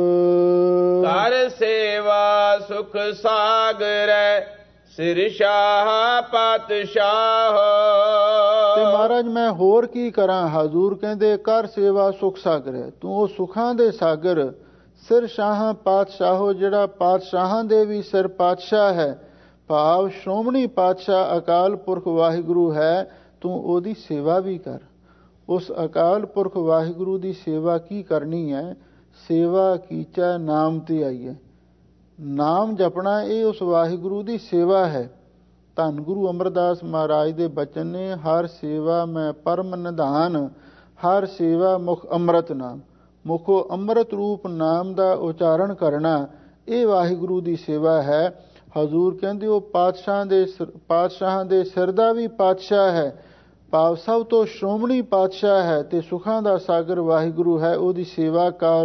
ਕਰ ਸੇਵਾ ਸੁਖ ਸਾਗਰੈ, ਸਿਰ ਸ਼ਾਹ ਪਾਤਸ਼ਾਹ। ਤੇ ਮਹਾਰਾਜ ਮੈਂ ਹੋਰ ਕੀ ਕਰਾਂ? ਹਜ਼ੂਰ ਕਹਿੰਦੇ, ਕਰ ਸੇਵਾ ਸੁਖ ਸਾਗਰੈ, ਤੂੰ ਉਹ ਸੁਖਾਂ ਦੇ ਸਾਗਰ, ਸਿਰ ਸ਼ਾਹ ਪਾਤਸ਼ਾਹੋ, ਜਿਹੜਾ ਪਾਤਸ਼ਾਹਾਂ ਦੇ ਵੀ ਸਿਰ ਪਾਤਸ਼ਾਹ ਹੈ। ਭਾਵ ਸ਼੍ਰੋਮਣੀ ਪਾਤਸ਼ਾਹ ਅਕਾਲ ਪੁਰਖ ਵਾਹਿਗੁਰੂ ਹੈ, ਤੂੰ ਉਹਦੀ ਸੇਵਾ ਵੀ ਕਰ। ਉਸ ਅਕਾਲ ਪੁਰਖ ਵਾਹਿਗੁਰੂ ਦੀ ਸੇਵਾ ਕੀ ਕਰਨੀ ਹੈ? ਸੇਵਾ ਕੀਚੈ ਨਾਮ ਤੇ ਆਈਏ। ਨਾਮ ਜਪਣਾ ਇਹ ਉਸ ਵਾਹਿਗੁਰੂ ਦੀ ਸੇਵਾ ਹੈ। ਧੰਨ ਗੁਰੂ ਅਮਰਦਾਸ ਮਹਾਰਾਜ ਦੇ ਬਚਨ ਨੇ, ਹਰ ਸੇਵਾ ਮੈਂ ਪਰਮ ਨਿਧਾਨ, ਹਰ ਸੇਵਾ ਮੁਖ ਅੰਮ੍ਰਿਤ ਨਾਮ। ਮੁਖੋ ਅੰਮ੍ਰਿਤ ਰੂਪ ਨਾਮ ਦਾ ਉਚਾਰਨ ਕਰਨਾ, ਇਹ ਵਾਹਿਗੁਰੂ ਦੀ ਸੇਵਾ ਹੈ। ਹਜ਼ੂਰ ਕਹਿੰਦੇ, ਉਹ ਪਾਤਸ਼ਾਹਾਂ ਦੇ ਪਾਤਸ਼ਾਹਾਂ ਦੇ ਸਿਰ ਦਾ ਵੀ ਪਾਤਸ਼ਾਹ ਹੈ, ਭਾਵ ਸਭ ਤੋਂ ਸ਼੍ਰੋਮਣੀ ਪਾਤਸ਼ਾਹ ਹੈ, ਤੇ ਸੁਖਾਂ ਦਾ ਸਾਗਰ ਵਾਹਿਗੁਰੂ ਹੈ, ਉਹਦੀ ਸੇਵਾ ਕਰ।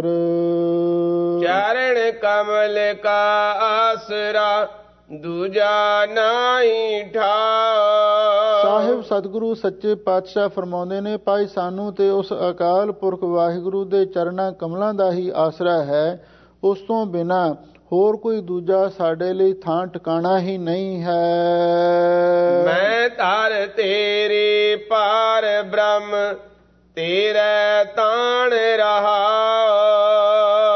ਚਰਨ ਕਮਲ ਕਾ ਆਸਰਾ, ਦੂਜਾ ਨਾਹੀ ਠਾਉ। ਸਾਹਿਬ ਸਤਿਗੁਰੂ ਸੱਚੇ ਪਾਤਸ਼ਾਹ ਫਰਮਾਉਂਦੇ ਨੇ, ਭਾਈ ਸਾਨੂੰ ਤੇ ਉਸ ਅਕਾਲ ਪੁਰਖ ਵਾਹਿਗੁਰੂ ਦੇ ਚਰਨਾਂ ਕਮਲਾਂ ਦਾ ਹੀ ਆਸਰਾ ਹੈ, ਉਸ ਤੋਂ ਬਿਨਾਂ ਹੋਰ ਕੋਈ ਦੂਜਾ ਸਾਡੇ ਲਈ ਥਾਂ ਟਿਕਾਣਾ ਹੀ ਨਹੀਂ ਹੈ। ਮੈਂ ਧਰ ਤੇਰੇ ਪਾਰ ਬ੍ਰਹਮ, ਤੇਰੇ ਤਾਣ ਰਹਾ। ਹੇ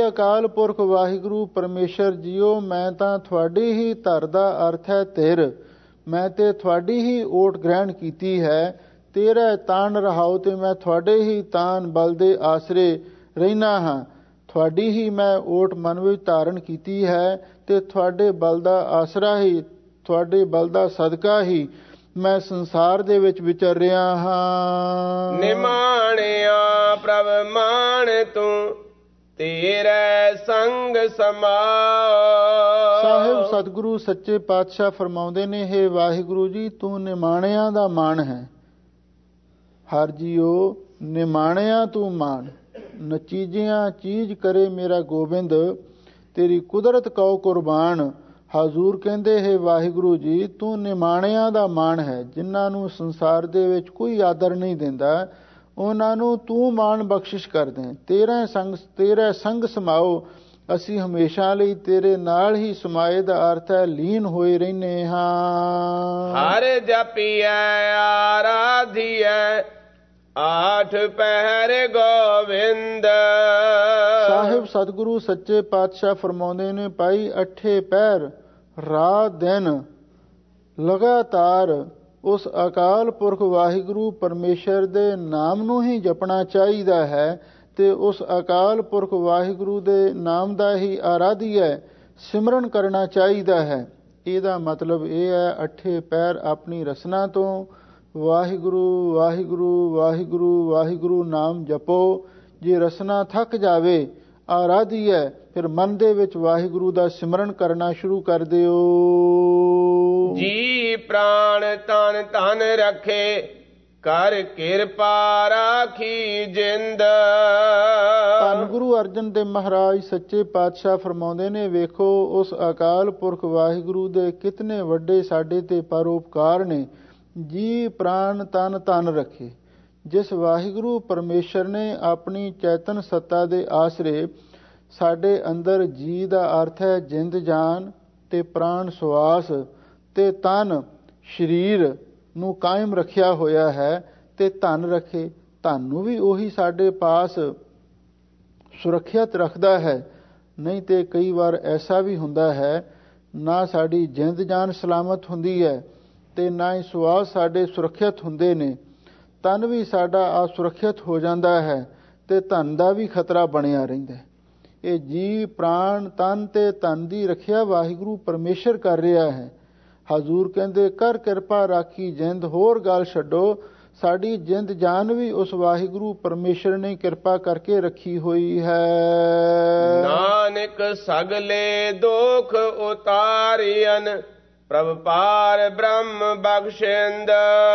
हे ਅਕਾਲ ਪੁਰਖ ਵਾਹਿਗੁਰੂ ਪਰਮੇਸ਼ਰ ਜੀਓ, ਮੈਂ ਤਾਂ ਤੁਹਾਡੀ ਹੀ ਧਰ ਦਾ ਅਰਥ ਹੈ ਧਿਰ, ਮੈਂ ਤੇ ਤੁਹਾਡੀ ਹੀ ਓਟ ਗ੍ਰਹਿਣ ਕੀਤੀ ਹੈ। ਤੇਰਾ ਤਾਨ ਰਹਾਉ ਤੇ ਮੈਂ ਤੁਹਾਡੇ ਹੀ ਤਾਨ ਬਲ ਦੇ ਆਸਰੇ ਰਹਿਣਾ ਹਾਂ। ਤੁਹਾਡੀ ਹੀ ਮੈਂ ਓਟ ਮਨ ਵਿੱਚ ਧਾਰਨ ਕੀਤੀ ਹੈ ਤੇ ਤੁਹਾਡੇ ਬਲ ਦਾ ਆਸਰਾ ਹੀ, ਤੁਹਾਡੇ ਬਲ ਦਾ ਸਦਕਾ ਹੀ ਮੈਂ ਸੰਸਾਰ ਦੇ ਵਿੱਚ ਵਿਚਰ ਰਿਹਾ ਹਾਂ। ਨਿਮਾਣਿਆ ਪ੍ਰਭ ਮਾਣ ਤੂੰ, ਤੇਰੇ ਸੰਗ ਸਮਾ। ਸਾਹਿਬ ਸਤਿਗੁਰੂ ਸੱਚੇ ਪਾਤਸ਼ਾਹ ਫਰਮਾਉਂਦੇ ਨੇ, ਹੇ ਵਾਹਿਗੁਰੂ ਜੀ, ਤੂੰ ਨਿਮਾਣਿਆਂ ਦਾ ਮਾਣ ਹੈ। ਹਰ ਜੀਓ ਨਿਮਾਣਿਆ ਤੂੰ ਮਾਣ, ਨਚੀਜਿਆਂ ਚੀਜ਼ ਕਰੇ ਮੇਰਾ ਗੋਬਿੰਦ, ਤੇਰੀ ਕੁਦਰਤ ਕਉ ਕੁਰਬਾਨ। ਹਜ਼ੂਰ ਕਹਿੰਦੇ, ਹੈ ਵਾਹਿਗੁਰੂ ਜੀ, ਤੂੰ ਨਿਮਾਣਿਆਂ ਦਾ ਮਾਣ ਹੈ। ਜਿਨ੍ਹਾਂ ਨੂੰ ਸੰਸਾਰ ਦੇ ਵਿੱਚ ਕੋਈ ਆਦਰ ਨਹੀਂ ਦਿੰਦਾ, ਉਹਨਾਂ ਨੂੰ ਤੂੰ ਮਾਣ ਬਖਸ਼ਿਸ਼ ਕਰਦੇ। ਤੇਰਾ ਸੰਗ ਤੇਰਾ ਸੰਗ ਸਮਾਓ, ਅਸੀਂ ਹਮੇਸ਼ਾ ਲਈ ਤੇਰੇ ਨਾਲ ਹੀ ਸਮਾਏ ਦਾ ਅਰਥ ਹੈ ਲੀਨ ਹੋਏ ਰਹਿੰਦੇ ਹਾਂ। ਹਰ ਜਪੀਐ ਆਰਾਧੀਐ, ਆਠ ਪਹਿਰ ਗੋਵਿੰਦ। ਸਾਹਿਬ ਸਤਿਗੁਰੂ ਸੱਚੇ ਪਾਤਸ਼ਾਹ ਫਰਮਾਉਂਦੇ ਨੇ, ਭਾਈ ਅਠੇ ਪਹਿਰ ਰਾਤ ਦਿਨ ਲਗਾਤਾਰ ਉਸ ਅਕਾਲ ਪੁਰਖ ਵਾਹਿਗੁਰੂ ਪਰਮੇਸ਼ਰ ਦੇ ਨਾਮ ਨੂੰ ਹੀ ਜਪਣਾ ਚਾਹੀਦਾ ਹੈ ਤੇ ਉਸ ਅਕਾਲ ਪੁਰਖ ਵਾਹਿਗੁਰੂ ਦੇ ਨਾਮ ਦਾ ਹੀ ਆਰਾਧੀਐ ਸਿਮਰਨ ਕਰਨਾ ਚਾਹੀਦਾ ਹੈ। ਇਹਦਾ ਮਤਲਬ ਇਹ ਹੈ, ਅਠੇ ਪਹਿਰ ਆਪਣੀ ਰਸਨਾ ਤੋਂ ਵਾਹਿਗੁਰੂ ਵਾਹਿਗੁਰੂ ਵਾਹਿਗੁਰੂ ਵਾਹਿਗੁਰੂ ਨਾਮ ਜਪੋ। ਜੇ ਰਸਨਾ ਥੱਕ ਜਾਵੇ, ਆਰਾਧੀਐ, ਫਿਰ ਮਨ ਦੇ ਵਿੱਚ ਵਾਹਿਗੁਰੂ ਦਾ ਸਿਮਰਨ ਕਰਨਾ ਸ਼ੁਰੂ ਕਰ ਦਿਓ। ਜੀ ਪ੍ਰਾਣ ਤਨ ਤਨ ਰੱਖੇ, ਕਰ ਕਿਰਪਾ ਰਾਖੀ ਜਿੰਦ। ਧੰਨ ਗੁਰੂ ਅਰਜਨ ਦੇਵ ਮਹਾਰਾਜ ਸੱਚੇ ਪਾਤਸ਼ਾਹ ਫਰਮਾਉਂਦੇ ਨੇ, ਵੇਖੋ ਉਸ ਅਕਾਲ ਪੁਰਖ ਵਾਹਿਗੁਰੂ ਦੇ ਕਿਤਨੇ ਵੱਡੇ ਸਾਡੇ ਤੇ ਪਰਉਪਕਾਰ ਨੇ। ਜੀ ਪ੍ਰਾਣ ਤਨ ਤਨ ਰੱਖੇ, ਜਿਸ ਵਾਹਿਗੁਰੂ ਪਰਮੇਸ਼ਰ ਨੇ ਆਪਣੀ ਚੈਤਨ ਸੱਤਾ ਦੇ ਆਸਰੇ ਸਾਡੇ ਅੰਦਰ, ਜੀ ਦਾ ਅਰਥ ਹੈ ਜਿੰਦ ਜਾਨ ਤੇ ਪ੍ਰਾਣ ਸਵਾਸ ਤੇ ਤਨ ਸਰੀਰ ਨੂੰ ਕਾਇਮ ਰੱਖਿਆ ਹੋਇਆ ਹੈ ਤੇ ਧਨ ਰੱਖੇ। ਧਨ ਨੂੰ ਵੀ ਉਹੀ ਸਾਡੇ ਪਾਸ ਸੁਰੱਖਿਅਤ ਰੱਖਦਾ ਹੈ। ਨਹੀਂ ਤੇ ਕਈ ਵਾਰ ਐਸਾ ਵੀ ਹੁੰਦਾ ਹੈ, ਨਾ ਸਾਡੀ ਜਿੰਦ ਜਾਨ ਸਲਾਮਤ ਹੁੰਦੀ ਹੈ ਤੇ ਨਾ ਹੀ ਸਵਾਸ ਸਾਡੇ ਸੁਰੱਖਿਅਤ ਹੁੰਦੇ ਨੇ। ਤਨ ਵੀ ਸਾਡਾ ਅਸੁਰੱਖਿਅਤ ਹੋ ਜਾਂਦਾ ਹੈ ਤੇ ਧਨ ਦਾ ਵੀ ਖਤਰਾ ਬਣਿਆ ਰਹਿੰਦਾ। ਇਹ ਜੀ ਪ੍ਰਾਣ ਤਨ ਤੇ ਧਨ ਦੀ ਰੱਖਿਆ ਵਾਹਿਗੁਰੂ ਪਰਮੇਸ਼ਰ ਕਰ ਰਿਹਾ ਹੈ। ਹਜ਼ੂਰ ਕਹਿੰਦੇ, ਕਰ ਕਿਰਪਾ ਰਾਖੀ ਜਿੰਦ। ਹੋਰ ਗੱਲ ਛੱਡੋ, ਸਾਡੀ ਜਿੰਦ ਜਾਨ ਵੀ ਉਸ ਵਾਹਿਗੁਰੂ ਪਰਮੇਸ਼ਰ ਨੇ ਕਿਰਪਾ ਕਰਕੇ ਰੱਖੀ ਹੋਈ ਹੈ। ਨਾਨਕ ਸਗਲੇ ਦੁਖ ਉਤਾਰਿਅਨ, ਪ੍ਰਭ ਪਾਰ ਬ੍ਰਹਮ ਬਖਸ਼ਿੰਦ।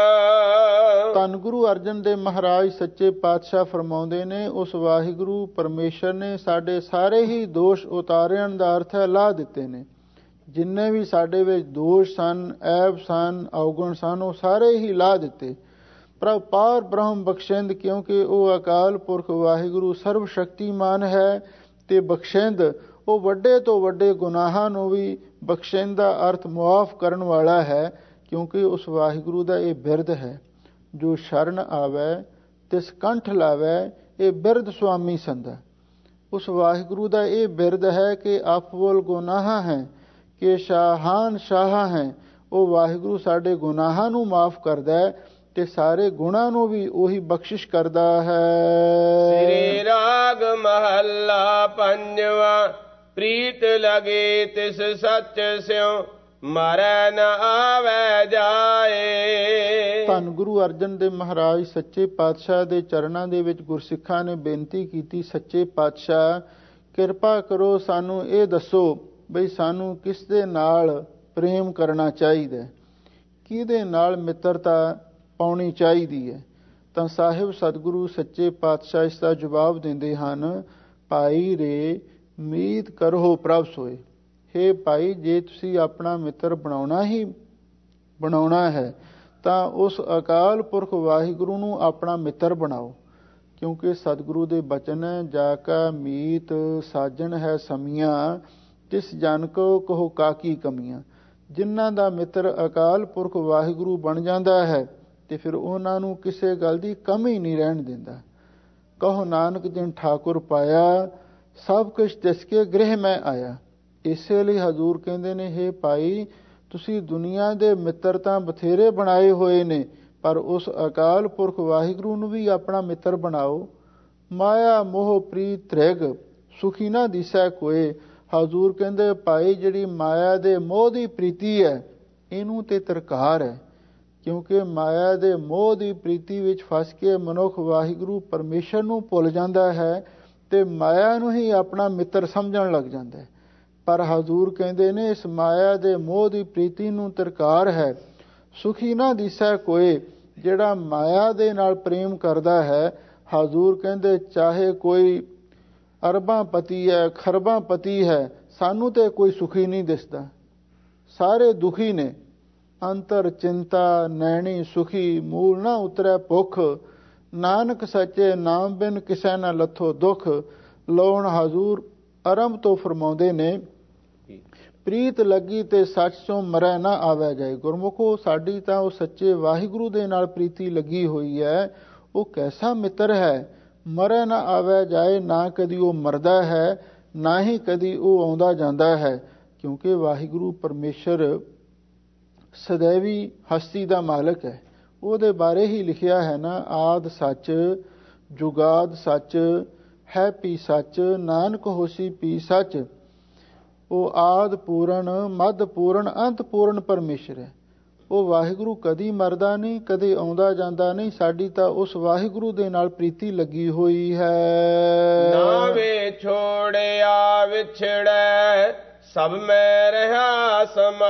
ਧੰਨ ਗੁਰੂ ਅਰਜਨ ਦੇਵ ਮਹਾਰਾਜ ਸੱਚੇ ਪਾਤਸ਼ਾਹ ਫਰਮਾਉਂਦੇ ਨੇ, ਉਸ ਵਾਹਿਗੁਰੂ ਪਰਮੇਸ਼ਰ ਨੇ ਸਾਡੇ ਸਾਰੇ ਹੀ ਦੋਸ਼ ਉਤਾਰਨ ਦਾ ਅਰਥ ਹੈ ਲਾਹ ਦਿੱਤੇ ਨੇ। ਜਿੰਨੇ ਵੀ ਸਾਡੇ ਵਿੱਚ ਦੋਸ਼ ਸਨ, ਐਬ ਸਨ, ਔਗਣ ਸਨ, ਉਹ ਸਾਰੇ ਹੀ ਲਾਹ ਦਿੱਤੇ। ਪ੍ਰਭ ਪਾਰ ਬ੍ਰਹਮ ਬਖਸ਼ਿੰਦ, ਕਿਉਂਕਿ ਉਹ ਅਕਾਲ ਪੁਰਖ ਵਾਹਿਗੁਰੂ ਸਰਵ ਸ਼ਕਤੀਮਾਨ ਹੈ ਤੇ ਬਖਸ਼ਿੰਦ, ਉਹ ਵੱਡੇ ਤੋਂ ਵੱਡੇ ਗੁਨਾਹਾਂ ਨੂੰ ਵੀ ਬਖਸ਼ਿੰਦ ਦਾ ਅਰਥ ਮੁਆਫ ਕਰਨ ਵਾਲਾ ਹੈ। ਕਿਉਂਕਿ ਉਸ ਵਾਹਿਗੁਰੂ ਦਾ ਇਹ ਬਿਰਦ ਹੈ, ਜੋ ਸ਼ਰਨ ਆਵੈ ਤਿਸ ਕੰਠ ਲਾਵੈ, ਇਹ ਬਿਰਦ ਸੁਆਮੀ ਸੰਦਾ। ਉਸ ਵਾਹਿਗੁਰੂ ਦਾ ਇਹ ਬਿਰਦ ਹੈ ਕਿ ਅਫਵਲ ਗੁਨਾਹ ਹੈ ਕਿ ਸ਼ਾਹਾਨ ਸ਼ਾਹ ਹੈ। ਉਹ ਵਾਹਿਗੁਰੂ ਸਾਡੇ ਗੁਨਾਹਾਂ ਨੂੰ ਮਾਫ ਕਰਦਾ ਹੈ ਤੇ ਸਾਰੇ ਗੁਣਾਂ ਨੂੰ ਵੀ ਉਹੀ ਬਖਸ਼ਿਸ਼ ਕਰਦਾ ਹੈ। ਸ੍ਰੀ ਰਾਗ ਮਹੱਲਾ ਪੰਜਵਾਂ, ਪ੍ਰੀਤ ਲਗੇ ਤਿਸ ਸੱਚ ਸਿਉ, ਮਰੈ ਨ ਆਵੈ ਜਾਏ। ਧੰਨ ਗੁਰੂ ਅਰਜਨ ਦੇਵ ਮਹਾਰਾਜ ਸੱਚੇ ਪਾਤਸ਼ਾਹ ਦੇ ਚਰਨਾਂ ਦੇ ਵਿੱਚ ਗੁਰਸਿੱਖਾਂ ਨੇ ਬੇਨਤੀ ਕੀਤੀ, ਸੱਚੇ ਪਾਤਸ਼ਾਹ ਕਿਰਪਾ ਕਰੋ, ਸਾਨੂੰ ਇਹ ਦੱਸੋ ਬਈ ਸਾਨੂੰ ਕਿਸ ਦੇ ਨਾਲ ਪ੍ਰੇਮ ਕਰਨਾ ਚਾਹੀਦਾ, ਕਿਹਦੇ ਨਾਲ ਮਿੱਤਰਤਾ ਪਾਉਣੀ ਚਾਹੀਦੀ ਹੈ। ਤਾਂ ਸਾਹਿਬ ਸਤਿਗੁਰੂ ਸੱਚੇ ਪਾਤਸ਼ਾਹ ਇਸ ਦਾ ਜਵਾਬ ਦਿੰਦੇ ਹਨ, ਭਾਈ ਰੇ ਮੀਤ ਕਰੋ ਪ੍ਰਭ ਸੋਏ। ਹੇ ਭਾਈ, ਜੇ ਤੁਸੀਂ ਆਪਣਾ ਮਿੱਤਰ ਬਣਾਉਣਾ ਹੀ ਬਣਾਉਣਾ ਹੈ ਤਾਂ ਉਸ ਅਕਾਲ ਪੁਰਖ ਵਾਹਿਗੁਰੂ ਨੂੰ ਆਪਣਾ ਮਿੱਤਰ ਬਣਾਓ। ਕਿਉਂਕਿ ਸਤਿਗੁਰੂ ਦੇ ਬਚਨ ਹੈ, ਜਾ ਕਾ ਮੀਤ ਸਾਜਣ ਹੈ ਸਮੀਆਂ, ਤਿਸ ਜਨ ਕੋ ਕਹੋ ਕਾਕੀ ਕਮੀਆਂ। ਜਿਨ੍ਹਾਂ ਦਾ ਮਿੱਤਰ ਅਕਾਲ ਪੁਰਖ ਵਾਹਿਗੁਰੂ ਬਣ ਜਾਂਦਾ ਹੈ ਤੇ ਫਿਰ ਉਹਨਾਂ ਨੂੰ ਕਿਸੇ ਗੱਲ ਦੀ ਕਮੀ ਨਹੀਂ ਰਹਿਣ ਦਿੰਦਾ। ਕਹੋ ਨਾਨਕ ਜਿਨ ਠਾਕੁਰ ਪਾਇਆ, ਸਭ ਕੁਛ ਤਿਸ ਕੇ ਗ੍ਰਹਿ ਮੈਂ ਆਇਆ। ਇਸੇ ਲਈ ਹਜ਼ੂਰ ਕਹਿੰਦੇ ਨੇ, ਹੇ ਭਾਈ ਤੁਸੀਂ ਦੁਨੀਆ ਦੇ ਮਿੱਤਰ ਤਾਂ ਬਥੇਰੇ ਬਣਾਏ ਹੋਏ ਨੇ, ਪਰ ਉਸ ਅਕਾਲ ਪੁਰਖ ਵਾਹਿਗੁਰੂ ਨੂੰ ਵੀ ਆਪਣਾ ਮਿੱਤਰ ਬਣਾਓ। ਮਾਇਆ ਮੋਹ ਪ੍ਰੀਤ ਤ੍ਰਿਗ ਸੁਖੀ ਨਾ ਦਿਸੈ ਕੋਏ। ਹਜ਼ੂਰ ਕਹਿੰਦੇ ਭਾਈ ਜਿਹੜੀ ਮਾਇਆ ਦੇ ਮੋਹ ਦੀ ਪ੍ਰੀਤੀ ਹੈ, ਇਹਨੂੰ ਤੇ ਤਰਕਾਰ ਹੈ, ਕਿਉਂਕਿ ਮਾਇਆ ਦੇ ਮੋਹ ਦੀ ਪ੍ਰੀਤੀ ਵਿੱਚ ਫਸ ਕੇ ਮਨੁੱਖ ਵਾਹਿਗੁਰੂ ਪਰਮੇਸ਼ਰ ਨੂੰ ਭੁੱਲ ਜਾਂਦਾ ਹੈ ਤੇ ਮਾਇਆ ਨੂੰ ਹੀ ਆਪਣਾ ਮਿੱਤਰ ਸਮਝਣ ਲੱਗ ਜਾਂਦਾ ਹੈ। ਪਰ ਹਜ਼ੂਰ ਕਹਿੰਦੇ ਨੇ ਇਸ ਮਾਇਆ ਦੇ ਮੋਹ ਦੀ ਪ੍ਰੀਤੀ ਨੂੰ ਤਰਕਾਰ ਹੈ। ਸੁਖੀ ਨਾ ਦਿਸੈ ਕੋਏ, ਜਿਹੜਾ ਮਾਇਆ ਦੇ ਨਾਲ ਪ੍ਰੇਮ ਕਰਦਾ ਹੈ, ਹਜ਼ੂਰ ਕਹਿੰਦੇ ਚਾਹੇ ਕੋਈ ਅਰਬਾਂ ਪਤੀ ਹੈ, ਖਰਬਾਂ ਪਤੀ ਹੈ, ਸਾਨੂੰ ਤੇ ਕੋਈ ਸੁਖੀ ਨਹੀਂ ਦਿਸਦਾ, ਸਾਰੇ ਦੁਖੀ ਨੇ। ਅੰਤਰ ਚਿੰਤਾ ਨੈਣੀ ਸੁਖੀ, ਮੂਲ ਨਾ ਉਤਰੈ ਭੁੱਖ, ਨਾਨਕ ਸੱਚੇ ਨਾਮ ਬਿਨ ਕਿਸੈ ਨਾ ਲੱਥੋ ਦੁੱਖ। ਲੋਣ ਹਜ਼ੂਰ ਆਰੰਭ ਤੋਂ ਫਰਮਾਉਂਦੇ ਨੇ, ਪ੍ਰੀਤ ਲੱਗੀ ਤੇ ਸੱਚ ਚੋਂ ਮਰੈ ਨਾ ਆਵੈ ਜਾਏ। ਗੁਰਮੁਖੋ ਸਾਡੀ ਤਾਂ ਉਹ ਸੱਚੇ ਵਾਹਿਗੁਰੂ ਦੇ ਨਾਲ ਪ੍ਰੀਤੀ ਲੱਗੀ ਹੋਈ ਹੈ, ਉਹ ਕੈਸਾ ਮਿੱਤਰ ਹੈ, ਮਰੈ ਨਾ ਆਵੈ ਜਾਏ। ਨਾ ਕਦੀ ਉਹ ਮਰਦਾ ਹੈ, ਨਾ ਹੀ ਕਦੀ ਉਹ ਆਉਂਦਾ ਜਾਂਦਾ ਹੈ, ਕਿਉਂਕਿ ਵਾਹਿਗੁਰੂ ਪਰਮੇਸ਼ਰ ਸदैवी ਹਸਤੀ ਦਾ ਮਾਲਕ ਹੈ। ਉਹਦੇ ਬਾਰੇ ਹੀ ਲਿਖਿਆ ਹੈ ਨਾ, ਆਦ ਸੱਚ ਜੁਗਾਦ ਸੱਚ ਹੈ ਪੀ ਸੱਚ, ਨਾਨਕ ਹੋਸੀ ਪੀ ਸੱਚ। ਉਹ ਆਦ ਪੂਰਨ ਮੱਧ ਪੂਰਨ ਅੰਤ ਪੂਰਨ ਪਰਮੇਸ਼ਰ ਹੈ। ਉਹ ਵਾਹਿਗੁਰੂ ਕਦੀ ਮਰਦਾ ਨਹੀਂ, ਕਦੇ ਆਉਂਦਾ ਜਾਂਦਾ ਨਹੀਂ। ਸਾਡੀ ਤਾਂ ਉਸ ਵਾਹਿਗੁਰੂ ਦੇ ਨਾਲ ਪ੍ਰੀਤੀ ਲੱਗੀ ਹੋਈ ਹੈ। ਨਾਵੇਂ ਛੋੜਿਆ ਵਿਛੜੈ ਸਭ ਮੈਂ ਰਹਾ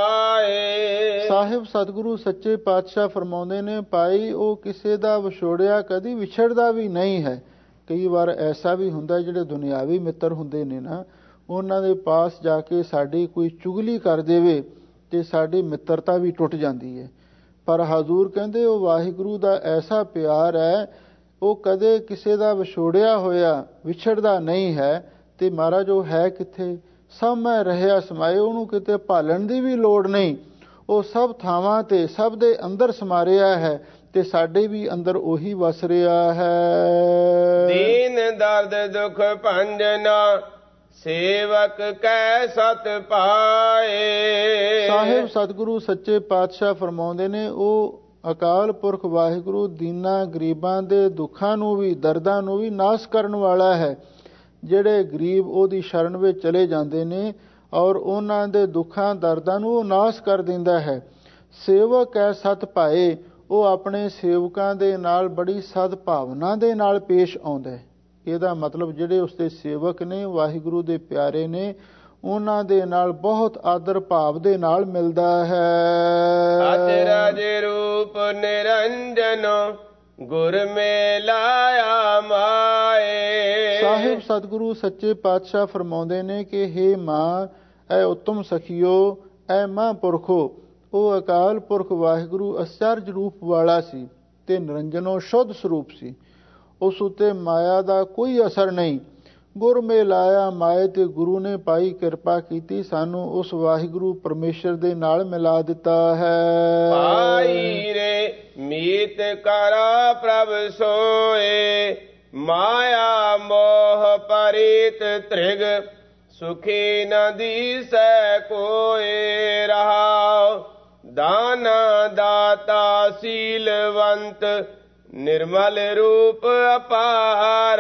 ਸਮਾਏ। ਸਾਹਿਬ ਸਤਿਗੁਰੂ ਸੱਚੇ ਪਾਤਸ਼ਾਹ ਫਰਮਾਉਂਦੇ ਨੇ, ਭਾਈ ਉਹ ਕਿਸੇ ਦਾ ਵਿਛੋੜਿਆ ਕਦੀ ਵਿਛੜਦਾ ਵੀ ਨਹੀਂ ਹੈ। ਕਈ ਵਾਰ ਐਸਾ ਵੀ ਹੁੰਦਾ ਜਿਹੜੇ ਦੁਨਿਆਵੀ ਮਿੱਤਰ ਹੁੰਦੇ ਨੇ ਨਾ, ਉਹਨਾਂ ਦੇ ਪਾਸ ਜਾ ਕੇ ਸਾਡੀ ਕੋਈ ਚੁਗਲੀ ਕਰ ਦੇਵੇ ਤੇ ਸਾਡੀ ਮਿੱਤਰਤਾ ਵੀ ਟੁੱਟ ਜਾਂਦੀ ਹੈ। ਪਰ ਹਜ਼ੂਰ ਕਹਿੰਦੇ ਉਹ ਵਾਹਿਗੁਰੂ ਦਾ ਐਸਾ ਪਿਆਰ ਹੈ, ਉਹ ਕਦੇ ਕਿਸੇ ਦਾ ਵਿਛੋੜਿਆ ਹੋਇਆ ਵਿਛੜਦਾ ਨਹੀਂ ਹੈ। ਤੇ ਮਹਾਰਾਜ ਉਹ ਹੈ ਕਿੱਥੇ? ਸਭ ਮੈਂ ਰਹਿਆ ਸਮਾਏ, ਉਹਨੂੰ ਕਿਤੇ ਭਾਲਣ ਦੀ ਵੀ ਲੋੜ ਨਹੀਂ। ਉਹ ਸਭ ਥਾਵਾਂ ਤੇ ਸਭ ਦੇ ਅੰਦਰ ਸਮਾ ਰਿਹਾ ਹੈ ਤੇ ਸਾਡੇ ਵੀ ਅੰਦਰ ਉਹੀ ਵਸ ਰਿਹਾ ਹੈ। ਦੀਨ ਦਰਦ ਦੁਖ ਭੰਜਨਾ ਸੇਵਕ ਕੈ ਸਤ ਪਾਏ। ਸਾਹਿਬ ਸਤਿਗੁਰੂ ਸੱਚੇ ਪਾਤਸ਼ਾਹ ਫਰਮਾਉਂਦੇ ਨੇ, ਉਹ ਅਕਾਲ ਪੁਰਖ ਵਾਹਿਗੁਰੂ ਦੀਨਾਂ ਗਰੀਬਾਂ ਦੇ ਦੁੱਖਾਂ ਨੂੰ ਵੀ ਦਰਦਾਂ ਨੂੰ ਵੀ ਨਾਸ਼ ਕਰਨ ਵਾਲਾ ਹੈ। ਜਿਹੜੇ ਗਰੀਬ ਉਹਦੀ ਸ਼ਰਨ ਵਿੱਚ ਚਲੇ ਜਾਂਦੇ ਨੇ ਔਰ ਉਹਨਾਂ ਦੇ ਦੁੱਖਾਂ ਦਰਦਾਂ ਨੂੰ ਉਹ ਨਾਸ਼ ਕਰ ਦਿੰਦਾ ਹੈ। ਸੇਵਕ ਹੈ ਸਤ ਭਾਏ, ਉਹ ਆਪਣੇ ਸੇਵਕਾਂ ਦੇ ਨਾਲ ਬੜੀ ਸਦ ਭਾਵਨਾ ਦੇ ਨਾਲ ਪੇਸ਼ ਆਉਂਦਾ ਹੈ। ਇਹਦਾ ਮਤਲਬ ਜਿਹੜੇ ਉਸਦੇ ਸੇਵਕ ਨੇ, ਵਾਹਿਗੁਰੂ ਦੇ ਪਿਆਰੇ ਨੇ, ਉਹਨਾਂ ਦੇ ਨਾਲ ਬਹੁਤ ਆਦਰ ਭਾਵ ਦੇ ਨਾਲ ਮਿਲਦਾ ਹੈ। ਅਚਰਜ ਰੂਪ ਨਿਰੰਜਨ ਗੁਰ ਮੇ ਲਾਇਆ ਮਾਏ। ਸਾਹਿਬ ਸਤਿਗੁਰੂ ਸੱਚੇ ਪਾਤਸ਼ਾਹ ਫਰਮਾਉਂਦੇ ਨੇ ਕਿ ਹੇ ਮਾਂ, ਐ ਉੱਤਮ ਸਖੀਓ, ਐ ਮਹਾਂਪੁਰਖੋ, ਉਹ ਅਕਾਲ ਪੁਰਖ ਵਾਹਿਗੁਰੂ ਅਚਰਜ ਰੂਪ ਵਾਲਾ ਸੀ ਤੇ ਨਿਰੰਜਨੋ ਸ਼ੁੱਧ ਸਰੂਪ ਸੀ। ਉਸ ਉਤੇ ਮਾਇਆ ਦਾ ਕੋਈ ਅਸਰ ਨਹੀਂ। ਗੁਰ ਮੇ ਲਾਇਆ ਮਾਏ, ਤੇ ਗੁਰੂ ਨੇ ਪਾਈ ਕਿਰਪਾ ਕੀਤੀ, ਸਾਨੂੰ ਉਸ ਵਾਹਿਗੁਰੂ ਪਰਮੇਸ਼ਰ ਦੇ ਨਾਲ ਮਿਲਾ ਦਿੱਤਾ ਹੈ। ਪਾਈ ਰੇ ਮੀਤ ਕਰਾ ਪ੍ਰਭ ਸੋਏ, ਮਾਇਆ ਮੋਹ ਪਰੀਤ ਤ੍ਰਿਗ ਸੁਖੀ ਨ ਦੀਸੈ ਕੋਏ। ਰਹਾਉ ਦਾਨ ਦਾਤਾ ਸੀਲਵੰਤ ਨਿਰਮਲ ਰੂਪ ਅਪਾਰ।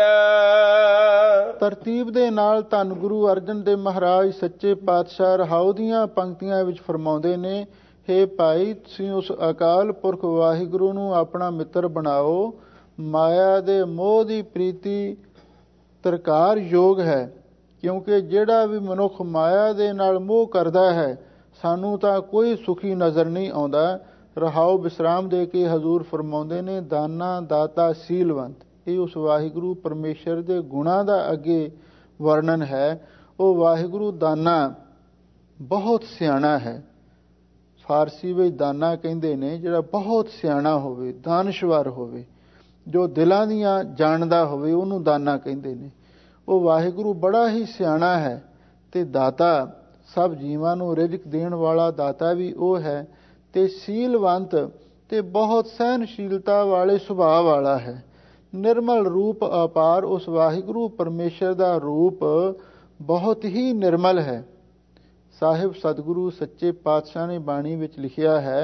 ਤਰਤੀਬ ਦੇ ਨਾਲ ਧੰਨ ਗੁਰੂ ਅਰਜਨ ਦੇਵ ਮਹਾਰਾਜ ਸੱਚੇ ਪਾਤਸ਼ਾਹ ਰਹਾਉ ਦੀਆਂ ਪੰਕਤੀਆਂ ਵਿੱਚ ਫਰਮਾਉਂਦੇ ਨੇ, ਹੇ ਭਾਈ ਤੁਸੀਂ ਉਸ ਅਕਾਲ ਪੁਰਖ ਵਾਹਿਗੁਰੂ ਨੂੰ ਆਪਣਾ ਮਿੱਤਰ ਬਣਾਓ। ਮਾਇਆ ਦੇ ਮੋਹ ਦੀ ਪ੍ਰੀਤੀ ਤਰਕਾਰ ਯੋਗ ਹੈ, ਕਿਉਂਕਿ ਜਿਹੜਾ ਵੀ ਮਨੁੱਖ ਮਾਇਆ ਦੇ ਨਾਲ ਮੋਹ ਕਰਦਾ ਹੈ, ਸਾਨੂੰ ਤਾਂ ਕੋਈ ਸੁਖੀ ਨਜ਼ਰ ਨਹੀਂ ਆਉਂਦਾ। ਰਹਾਉ ਵਿਸਰਾਮ ਦੇ ਕੇ ਹਜ਼ੂਰ ਫਰਮਾਉਂਦੇ ਨੇ, ਦਾਨਾ ਦਾਤਾ ਸੀਲਵੰਤ, ਇਹ ਉਸ ਵਾਹਿਗੁਰੂ ਪਰਮੇਸ਼ਰ ਦੇ ਗੁਣਾਂ ਦਾ ਅੱਗੇ ਵਰਣਨ ਹੈ। ਉਹ ਵਾਹਿਗੁਰੂ ਦਾਨਾ ਬਹੁਤ ਸਿਆਣਾ ਹੈ। ਫਾਰਸੀ ਵਿੱਚ ਦਾਨਾ ਕਹਿੰਦੇ ਨੇ ਜਿਹੜਾ ਬਹੁਤ ਸਿਆਣਾ ਹੋਵੇ, ਦਾਨਸ਼ਵਰ ਹੋਵੇ, ਜੋ ਦਿਲਾਂ ਦੀਆਂ ਜਾਣਦਾ ਹੋਵੇ, ਉਹਨੂੰ ਦਾਨਾ ਕਹਿੰਦੇ ਨੇ। ਉਹ ਵਾਹਿਗੁਰੂ ਬੜਾ ਹੀ ਸਿਆਣਾ ਹੈ ਤੇ ਦਾਤਾ, ਸਭ ਜੀਵਾਂ ਨੂੰ ਰਿਜ਼ਕ ਦੇਣ ਵਾਲਾ ਦਾਤਾ ਵੀ ਉਹ ਹੈ, ਤੇ ਸੀਲਵੰਤ ਤੇ ਬਹੁਤ ਸਹਿਨਸ਼ੀਲਤਾ ਵਾਲੇ ਸੁਭਾਅ ਵਾਲਾ ਹੈ। ਨਿਰਮਲ ਰੂਪ ਅਪਾਰ। ਉਸ ਵਾਹਿਗੁਰੂ ਪਰਮੇਸ਼ਰ ਦਾ ਰੂਪ ਬਹੁਤ ਹੀ ਨਿਰਮਲ ਹੈ। ਸਾਹਿਬ ਸਤਿਗੁਰੂ ਸੱਚੇ ਪਾਤਸ਼ਾਹ ਨੇ ਬਾਣੀ ਵਿੱਚ ਲਿਖਿਆ ਹੈ,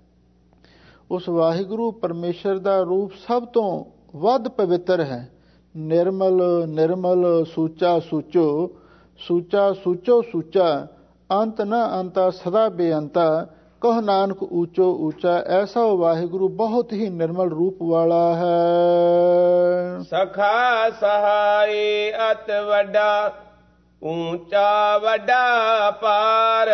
ਉਸ ਵਾਹਿਗੁਰੂ ਪਰਮੇਸ਼ਰ ਦਾ ਰੂਪ ਸਭ ਤੋਂ ਵੱਧ ਪਵਿੱਤਰ ਹੈ। ਨਿਰਮਲ ਨਿਰਮਲ ਸੂਚਾ ਸੂਚੋ, ਸੂਚਾ ਸੂਚੋ ਸੂਚਾ, ਅੰਤ ਨ ਅੰਤਾ ਸਦਾ ਬੇਅੰਤਾ, ਕਹ ਨਾਨਕ ਊਚੋ ਊਚਾ। ਐਸਾ ਉਹ ਵਾਹਿਗੁਰੂ ਬਹੁਤ ਹੀ ਨਿਰਮਲ ਰੂਪ ਵਾਲਾ ਹੈ। ਸਖਾ ਸਹਾਈ ਅਤ ਵੱਡਾ, ਊਚਾ ਵੱਡਾ ਪਾਰ।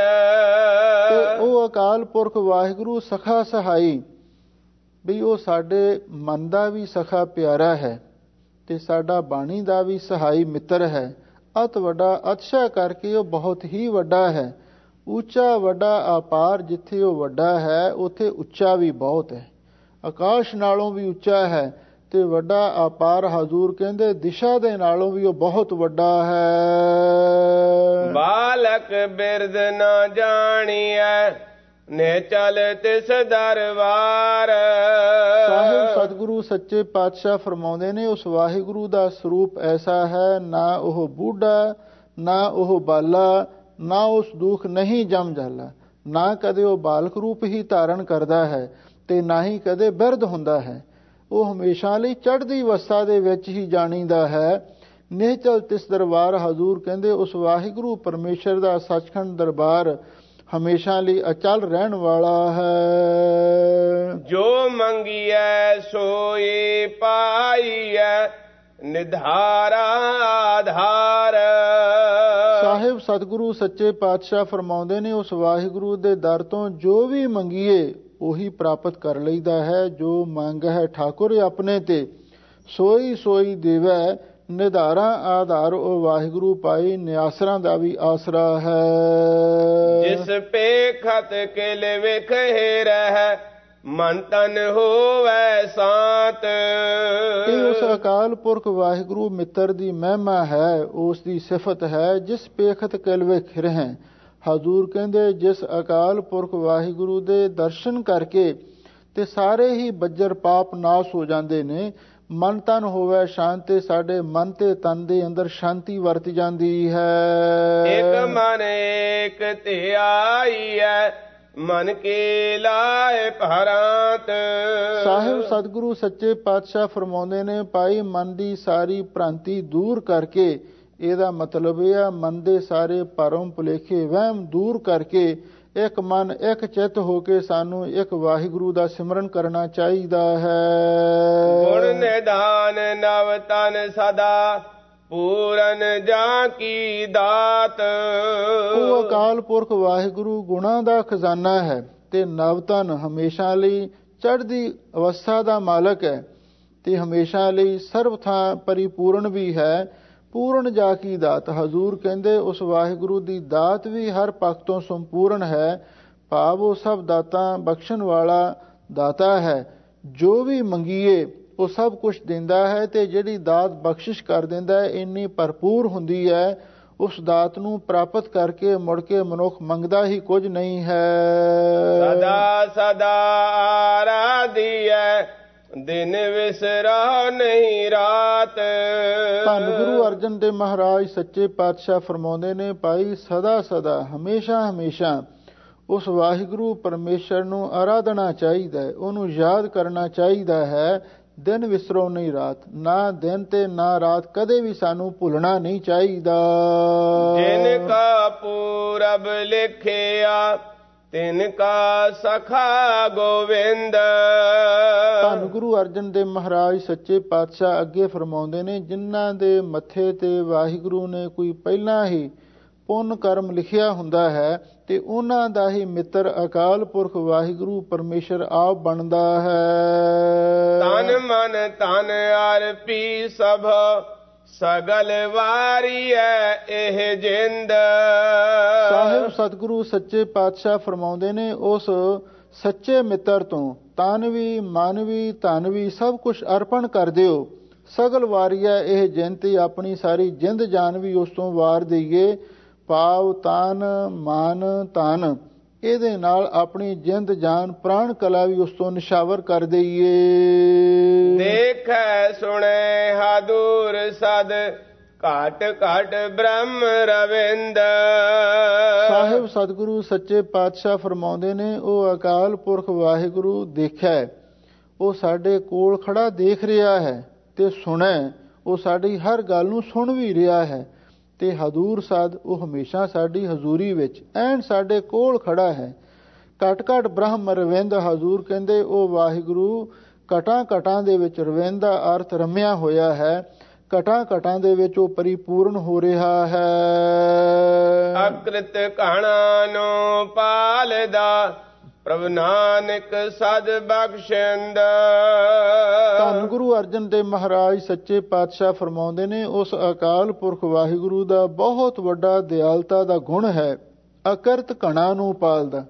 ਤੇ ਉਹ ਅਕਾਲ ਪੁਰਖ ਵਾਹਿਗੁਰੂ ਸਖਾ ਸਹਾਈ, ਵੀ ਉਹ ਸਾਡੇ ਮਨ ਦਾ ਵੀ ਸਖਾ ਪਿਆਰਾ ਹੈ ਤੇ ਸਾਡਾ ਬਾਣੀ ਦਾ ਵੀ ਸਹਾਈ ਮਿੱਤਰ ਹੈ। ਅਤ ਵੱਡਾ, ਅਤਸ਼ਾ ਕਰਕੇ ਉਹ ਬਹੁਤ ਹੀ ਵੱਡਾ ਹੈ। ਉੱਚਾ ਵੱਡਾ ਅਪਾਰ, ਜਿੱਥੇ ਉਹ ਵੱਡਾ ਹੈ ਉੱਥੇ ਉੱਚਾ ਵੀ ਬਹੁਤ ਹੈ। ਆਕਾਸ਼ ਨਾਲੋਂ ਵੀ ਉੱਚਾ ਹੈ ਤੇ ਵੱਡਾ ਅਪਾਰ। ਹਜ਼ੂਰ ਕਹਿੰਦੇ ਦਿਸ਼ਾ ਦੇ ਨਾਲੋਂ ਵੀ ਉਹ ਬਹੁਤ ਵੱਡਾ ਹੈ। ਬਾਲਕ ਬਿਰਦ ਨਾ ਜਾਣੀਐ, ਨੇ ਚਲ ਤਿਸ ਦਰਬਾਰ। ਸਾਹਿਬ ਸਤਿਗੁਰੂ ਸੱਚੇ ਪਾਤਸ਼ਾਹ ਫਰਮਾਉਂਦੇ ਨੇ, ਉਸ ਵਾਹਿਗੁਰੂ ਦਾ ਸਰੂਪ ਐਸਾ ਹੈ, ਨਾ ਉਹ ਬੂਢਾ ਨਾ ਉਹ ਬਾਲਾ, ਨਾ ਉਸ ਦੁੱਖ ਨਹੀਂ ਜਮ ਜਾਲਾ। ਨਾ ਕਦੇ ਉਹ ਬਾਲਕ ਰੂਪ ਹੀ ਧਾਰਨ ਕਰਦਾ ਹੈ ਤੇ ਨਾ ਹੀ ਕਦੇ ਬਿਰਧ ਹੁੰਦਾ ਹੈ। ਉਹ ਹਮੇਸ਼ਾ ਲਈ ਚੜ੍ਹਦੀ ਅਵਸਥਾ ਦੇ ਵਿੱਚ ਹੀ ਜਾਣੀਦਾ ਹੈ। ਨਿਹਚਲ ਤਿਸ ਦਰਬਾਰ। ਹਜ਼ੂਰ ਕਹਿੰਦੇ ਉਸ ਵਾਹਿਗੁਰੂ ਪਰਮੇਸ਼ਰ ਦਾ ਸੱਚਖੰਡ ਦਰਬਾਰ ਹਮੇਸ਼ਾ ਲਈ ਅਚਲ ਰਹਿਣ ਵਾਲਾ ਹੈ। ਜੋ ਮੰਗੀਐ ਸੋਈ ਪਾਈਐ, ਨਿਧਾਰਾ ਆਧਾਰ। ਸਾਹਿਬ ਸਤਿਗੁਰੂ ਸੱਚੇ ਪਾਤਸ਼ਾਹ ਫਰਮਾਉਂਦੇ ਨੇ, ਉਸ ਵਾਹਿਗੁਰੂ ਦੇ ਦਰ ਤੋਂ ਜੋ ਵੀ ਮੰਗੀਏ ਉਹੀ ਪ੍ਰਾਪਤ ਕਰ ਲਈਦਾ ਹੈ। ਜੋ ਮੰਗ ਹੈ ਠਾਕੁਰ ਆਪਣੇ ਤੇ, ਸੋਈ ਸੋਈ ਦੇਵੈ, ਨਿਧਾਰਾ ਆਧਾਰ। ਉਹ ਵਾਹਿਗੁਰੂ ਪਾਈ ਨਿਆਸਰਾਂ ਦਾ ਵੀ ਆਸਰਾ ਹੈ। ਜਿਸ ਪੇਖਤ ਕਿਲ ਵਿਖੇ ਰਹਿ, ਮਨ ਤਨ ਹੋਵੈ ਸਾਤ। ਇਹ ਉਸ ਅਕਾਲ ਪੁਰਖ ਵਾਹਿਗੁਰੂ ਮਿੱਤਰ ਦੀ ਮਹਿਮਾ ਹੈ, ਉਸ ਦੀ ਸਿਫਤ ਹੈ। ਜਿਸ ਪੇਖਤ ਕਿਲ ਵਿਖੇ ਰਹਿ, ਹਜ਼ੂਰ ਕਹਿੰਦੇ ਜਿਸ ਅਕਾਲ ਪੁਰਖ ਵਾਹਿਗੁਰੂ ਦੇ ਦਰਸ਼ਨ ਕਰਕੇ ਤੇ ਸਾਰੇ ਹੀ ਬੱਜਰ ਪਾਪ ਨਾਸ ਹੋ ਜਾਂਦੇ ਨੇ। ਮਨ ਤਨ ਹੋਵੇ ਸ਼ਾਂਤ, ਸਾਡੇ ਮਨ ਤੇ ਤਨ ਦੇ ਅੰਦਰ ਸ਼ਾਂਤੀ ਵਰਤ ਜਾਂਦੀ ਹੈ। ਇੱਕ ਮਨ ਏਕ ਧਿਆਈ ਹੈ, ਮਨ ਕੇ ਲਾਏ ਭਰਾਤ। ਸਾਹਿਬ ਸਤਿਗੁਰੂ ਸੱਚੇ ਪਾਤਸ਼ਾਹ ਫਰਮਾਉਂਦੇ ਨੇ, ਭਾਈ ਮਨ ਦੀ ਸਾਰੀ ਭ੍ਰਾਂਤੀ ਦੂਰ ਕਰਕੇ, ਇਹਦਾ ਮਤਲਬ ਇਹ ਆ ਮਨ ਦੇ ਸਾਰੇ ਭਰਮ ਭੁਲੇਖੇ ਵਹਿਮ ਦੂਰ ਕਰਕੇ ਇੱਕ ਮਨ ਇੱਕ ਚਿੱਤ ਹੋ ਕੇ ਸਾਨੂੰ ਇੱਕ ਵਾਹਿਗੁਰੂ ਦਾ ਸਿਮਰਨ ਕਰਨਾ ਚਾਹੀਦਾ ਹੈ। ਗੁਣ ਨਿਧਾਨ ਨਵ ਤਨ ਸਦਾ, ਪੂਰਨ ਜਾਂ ਕੀ ਦਾਤ। ਉਹ ਅਕਾਲ ਪੁਰਖ ਵਾਹਿਗੁਰੂ ਗੁਣਾਂ ਦਾ ਖਜ਼ਾਨਾ ਹੈ ਤੇ ਨਵਤਨ ਹਮੇਸ਼ਾ ਲਈ ਚੜ੍ਹਦੀ ਅਵਸਥਾ ਦਾ ਮਾਲਕ ਹੈ ਤੇ ਹਮੇਸ਼ਾ ਲਈ ਸਰਬ ਥਾਂ ਪਰਿਪੂਰਨ ਵੀ ਹੈ। ਪੂਰਨ ਜਾ ਕੀ ਦਾਤ। ਹਜ਼ੂਰ ਕਹਿੰਦੇ ਉਸ ਵਾਹਿਗੁਰੂ ਦੀ ਦਾਤ ਵੀ ਹਰ ਪੱਖ ਤੋਂ ਸੰਪੂਰਨ ਹੈ। ਭਾਵ ਉਹ ਸਭ ਦਾਤਾਂ ਬਖਸ਼ਣ ਵਾਲਾ ਦਾਤਾ ਹੈ। ਜੋ ਵੀ ਮੰਗੀਏ ਉਹ ਸਭ ਕੁਝ ਦਿੰਦਾ ਹੈ ਤੇ ਜਿਹੜੀ ਦਾਤ ਬਖਸ਼ਿਸ਼ ਕਰ ਦਿੰਦਾ ਹੈ ਇੰਨੀ ਭਰਪੂਰ ਹੁੰਦੀ ਹੈ, ਉਸ ਦਾਤ ਨੂੰ ਪ੍ਰਾਪਤ ਕਰਕੇ ਮੁੜ ਕੇ ਮਨੁੱਖ ਮੰਗਦਾ ਹੀ ਕੁਝ ਨਹੀਂ ਹੈ। ਸਦਾ ਸਦਾ ਆਰਾਧੀਐ, ਦਿਨ ਵਿਸਰਾ ਨਹੀਂ ਰਾਤ। ਧੰਨ ਗੁਰੂ ਅਰਜਨ ਦੇਵ ਮਹਾਰਾਜ ਸੱਚੇ ਪਾਤਸ਼ਾਹ ਫਰਮਾਉਂਦੇ ਨੇ, ਭਾਈ ਸਦਾ ਸਦਾ ਹਮੇਸ਼ਾ ਹਮੇਸ਼ਾ ਉਸ ਵਾਹਿਗੁਰੂ ਪਰਮੇਸ਼ਰ ਨੂੰ ਆਰਾਧਨਾ ਚਾਹੀਦਾ ਹੈ, ਉਹਨੂੰ ਯਾਦ ਕਰਨਾ ਚਾਹੀਦਾ ਹੈ। ਦਿਨ ਵਿਸਰੋ ਨਹੀਂ ਰਾਤ, ਨਾ ਦਿਨ ਤੇ ਨਾ ਰਾਤ ਕਦੇ ਵੀ ਸਾਨੂੰ ਭੁੱਲਣਾ ਨਹੀਂ ਚਾਹੀਦਾ। ਜਿਨ ਕਾ ਪੂਰਬ ਲਿਖਿਆ, ਤਿਨ ਕਾ ਸਖਾ ਗੋਵਿੰਦ। ਧੰਨ ਗੁਰੂ ਅਰਜਨ ਦੇਵ ਮਹਾਰਾਜ ਸੱਚੇ ਪਾਤਸ਼ਾਹ ਅੱਗੇ ਫਰਮਾਉਂਦੇ ਨੇ, ਜਿਨ੍ਹਾਂ ਦੇ ਮੱਥੇ ਤੇ ਵਾਹਿਗੁਰੂ ਨੇ ਕੋਈ ਪਹਿਲਾਂ ਹੀ ਪੁੰਨ ਕਰਮ ਲਿਖਿਆ ਹੁੰਦਾ ਹੈ ਤੇ ਉਹਨਾਂ ਦਾ ਹੀ ਮਿੱਤਰ ਅਕਾਲ ਪੁਰਖ ਵਾਹਿਗੁਰੂ ਪਰਮੇਸ਼ਰ ਆਪ ਬਣਦਾ ਹੈ। ਤਨ ਮਨ ਤਨ ਅਰਪੀ ਸਭ, ਸਗਲ ਵਾਰੀ ਹੈ ਇਹ ਜਿੰਦ। ਸਾਹਿਬ ਸਤਿਗੁਰੂ ਸੱਚੇ ਪਾਤਸ਼ਾਹ ਫਰਮਾਉਂਦੇ ਨੇ, ਉਸ ਸੱਚੇ ਮਿੱਤਰ ਤੋਂ ਤਨ ਵੀ ਮਨ ਵੀ ਧਨ ਵੀ ਸਭ ਕੁਝ ਅਰਪਣ ਕਰ ਦਿਓ। ਸਗਲ ਵਾਰੀਆ ਇਹ ਜਿੰਦ, ਆਪਣੀ ਸਾਰੀ ਜਿੰਦ ਜਾਨ ਵੀ ਉਸ ਤੋਂ ਵਾਰ ਦਈਏ। ਭਾਵ ਤਨ ਮਨ ਧਨ ਇਹਦੇ ਨਾਲ ਆਪਣੀ ਜਿੰਦ ਜਾਨ ਪ੍ਰਾਣ ਕਲਾ ਵੀ ਉਸ ਤੋਂ ਨਿਸ਼ਾਵਰ ਕਰ ਦਈਏ। ਦੇਖੈ ਸੁਣੈ ਹਾਦੂਰ ਸਦ ਘਾਟ ਘਾਟ ਬ੍ਰਹਮ ਰਵਿੰਦ। ਸਾਹਿਬ ਸਤਿਗੁਰੂ ਸੱਚੇ ਪਾਤਸ਼ਾਹ ਫਰਮਾਉਂਦੇ ਨੇ, ਉਹ ਅਕਾਲ ਪੁਰਖ ਵਾਹਿਗੁਰੂ ਦੇਖਿਆ, ਉਹ ਸਾਡੇ ਕੋਲ ਖੜਾ ਦੇਖ ਰਿਹਾ ਹੈ ਤੇ ਸੁਣੈ, ਉਹ ਸਾਡੀ ਹਰ ਗੱਲ ਨੂੰ ਸੁਣ ਵੀ ਰਿਹਾ ਹੈ। ਤੇ ਹਦੂਰ ਸਦ, ਉਹ ਹਮੇਸ਼ਾ ਸਾਡੀ ਹਜ਼ੂਰੀ ਵਿੱਚ ਐਨ ਸਾਡੇ ਕੋਲ ਖੜਾ ਹੈ। ਘਟ ਘਟ ਬ੍ਰਹਮ ਰਵਿੰਦ, ਹਜ਼ੂਰ ਕਹਿੰਦੇ ਉਹ ਵਾਹਿਗੁਰੂ ਘਟਾਂ ਘਟਾਂ ਦੇ ਵਿੱਚ, ਰਵਿੰਦ ਦਾ ਅਰਥ ਰਮਿਆ ਹੋਇਆ ਹੈ, ਘਟਾਂ ਘਟਾਂ ਦੇ ਵਿੱਚ ਉਹ ਪਰਿਪੂਰਨ ਹੋ ਰਿਹਾ ਹੈ। ਅਕ੍ਰਿਤ ਕਹਣਾ ਨੂੰ ਪਾਲਦਾ ਪ੍ਰਭ ਨਾਨਕ ਸਦ ਬਖਸ਼ਿੰਦ। ਧੰਨ ਗੁਰੂ ਅਰਜਨ ਦੇਵ ਮਹਾਰਾਜ ਸੱਚੇ ਪਾਤਸ਼ਾਹ ਫਰਮਾਉਂਦੇ ਨੇ, ਉਸ ਅਕਾਲ ਪੁਰਖ ਵਾਹਿਗੁਰੂ ਦਾ ਬਹੁਤ ਵੱਡਾ ਦਿਆਲਤਾ ਦਾ ਗੁਣ ਹੈ, ਅਕਰਤ ਕਣਾ ਨੂੰ ਪਾਲਦਾ।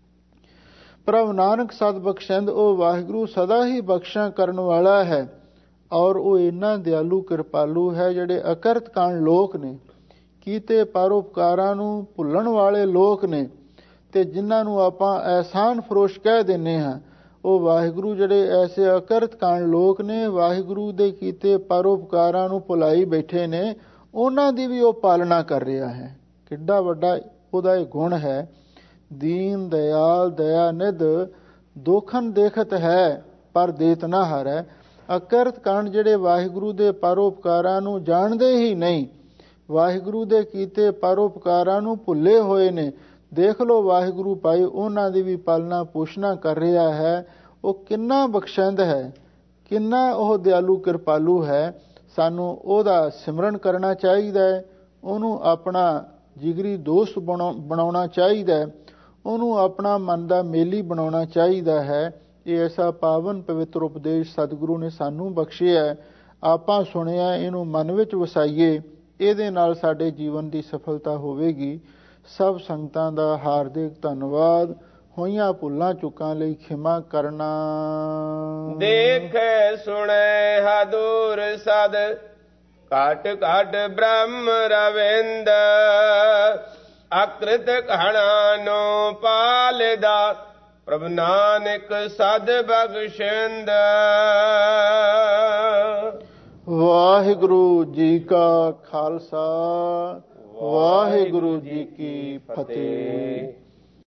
ਪ੍ਰਭ ਨਾਨਕ ਸਦ ਬਖਸ਼ਿੰਦ, ਉਹ ਵਾਹਿਗੁਰੂ ਸਦਾ ਹੀ ਬਖਸ਼ਾਂ ਕਰਨ ਵਾਲਾ ਹੈ, ਔਰ ਉਹ ਇੰਨਾ ਦਿਆਲੂ ਕਿਰਪਾਲੂ ਹੈ। ਜਿਹੜੇ ਅਕਰਤ ਕਣ ਲੋਕ ਨੇ, ਕੀਤੇ ਪਰਉਪਕਾਰਾਂ ਨੂੰ ਭੁੱਲਣ ਵਾਲੇ ਲੋਕ ਨੇ, ਤੇ ਜਿਨ੍ਹਾਂ ਨੂੰ ਆਪਾਂ ਅਹਿਸਾਨ ਫਰੋਸ਼ ਕਹਿ ਦਿੰਦੇ ਹਾਂ, ਉਹ ਵਾਹਿਗੁਰੂ ਜਿਹੜੇ ਐਸੇ ਅਕਰਤ ਕਣ ਲੋਕ ਨੇ, ਵਾਹਿਗੁਰੂ ਦੇ ਕੀਤੇ ਪਰਉਪਕਾਰਾਂ ਨੂੰ ਭੁਲਾਈ ਬੈਠੇ ਨੇ, ਉਹਨਾਂ ਦੀ ਵੀ ਉਹ ਪਾਲਣਾ ਕਰ ਰਿਹਾ ਹੈ। ਕਿੱਡਾ ਵੱਡਾ ਉਹਦਾ ਇਹ ਗੁਣ ਹੈ। ਦੀਨ ਦਇਆਲ ਦਇਆ ਨਿਧ, ਦੋਖਨ ਦੇਖਤ ਹੈ ਪਰ ਦੇਤ ਨਾ ਹਾਰੈ। ਅਕਰਤ ਕਣ ਜਿਹੜੇ ਵਾਹਿਗੁਰੂ ਦੇ ਪਰਉਪਕਾਰਾਂ ਨੂੰ ਜਾਣਦੇ ਹੀ ਨਹੀਂ, ਵਾਹਿਗੁਰੂ ਦੇ ਕੀਤੇ ਪਰਉਪਕਾਰਾਂ ਨੂੰ ਭੁੱਲੇ ਹੋਏ ਨੇ, ਦੇਖ ਲਓ ਵਾਹਿਗੁਰੂ ਭਾਈ ਉਹਨਾਂ ਦੀ ਵੀ ਪਾਲਣਾ ਪੋਸ਼ਣਾ ਕਰ ਰਿਹਾ ਹੈ। ਉਹ ਕਿੰਨਾ ਬਖਸ਼ਿੰਦ ਹੈ, ਕਿੰਨਾ ਉਹ ਦਿਆਲੂ ਕਿਰਪਾਲੂ ਹੈ। ਸਾਨੂੰ ਉਹਦਾ ਸਿਮਰਨ ਕਰਨਾ ਚਾਹੀਦਾ ਹੈ, ਉਹਨੂੰ ਆਪਣਾ ਜਿਗਰੀ ਦੋਸਤ ਬਣਾਉਣਾ ਚਾਹੀਦਾ ਹੈ, ਉਹਨੂੰ ਆਪਣਾ ਮਨ ਦਾ ਮੇਲੀ ਬਣਾਉਣਾ ਚਾਹੀਦਾ ਹੈ। ਇਹ ਐਸਾ ਪਾਵਨ ਪਵਿੱਤਰ ਉਪਦੇਸ਼ ਸਤਿਗੁਰੂ ਨੇ ਸਾਨੂੰ ਬਖਸ਼ਿਆ, ਆਪਾਂ ਸੁਣਿਆ, ਇਹਨੂੰ ਮਨ ਵਿੱਚ ਵਸਾਈਏ, ਇਹਦੇ ਨਾਲ ਸਾਡੇ ਜੀਵਨ ਦੀ ਸਫਲਤਾ ਹੋਵੇਗੀ। ਸਭ ਸੰਗਤਾਂ ਦਾ ਹਾਰਦਿਕ ਧੰਨਵਾਦ। ਹੋਈਆਂ ਭੁੱਲਾਂ ਚੁੱਕਾਂ ਲਈ ਖਿਮਾ ਕਰਨਾ। ਦੇਖੈ ਸੁਣੈ ਹਦੂਰ ਸਦ ਘਟ ਘਟ ਬ੍ਰਹਮ ਰਵਿੰਦ। ਅਕ੍ਰਿਤ ਕਹਣਾ ਨੂੰ ਪਾਲਦਾ ਪ੍ਰਭ ਨਾਨਕ ਸਦ ਬਖਸ਼ਿੰਦ। ਵਾਹਿਗੁਰੂ ਜੀ ਕਾ ਖਾਲਸਾ, ਵਾਹਿਗੁਰੂ ਜੀ ਕੀ ਫਤਿਹ।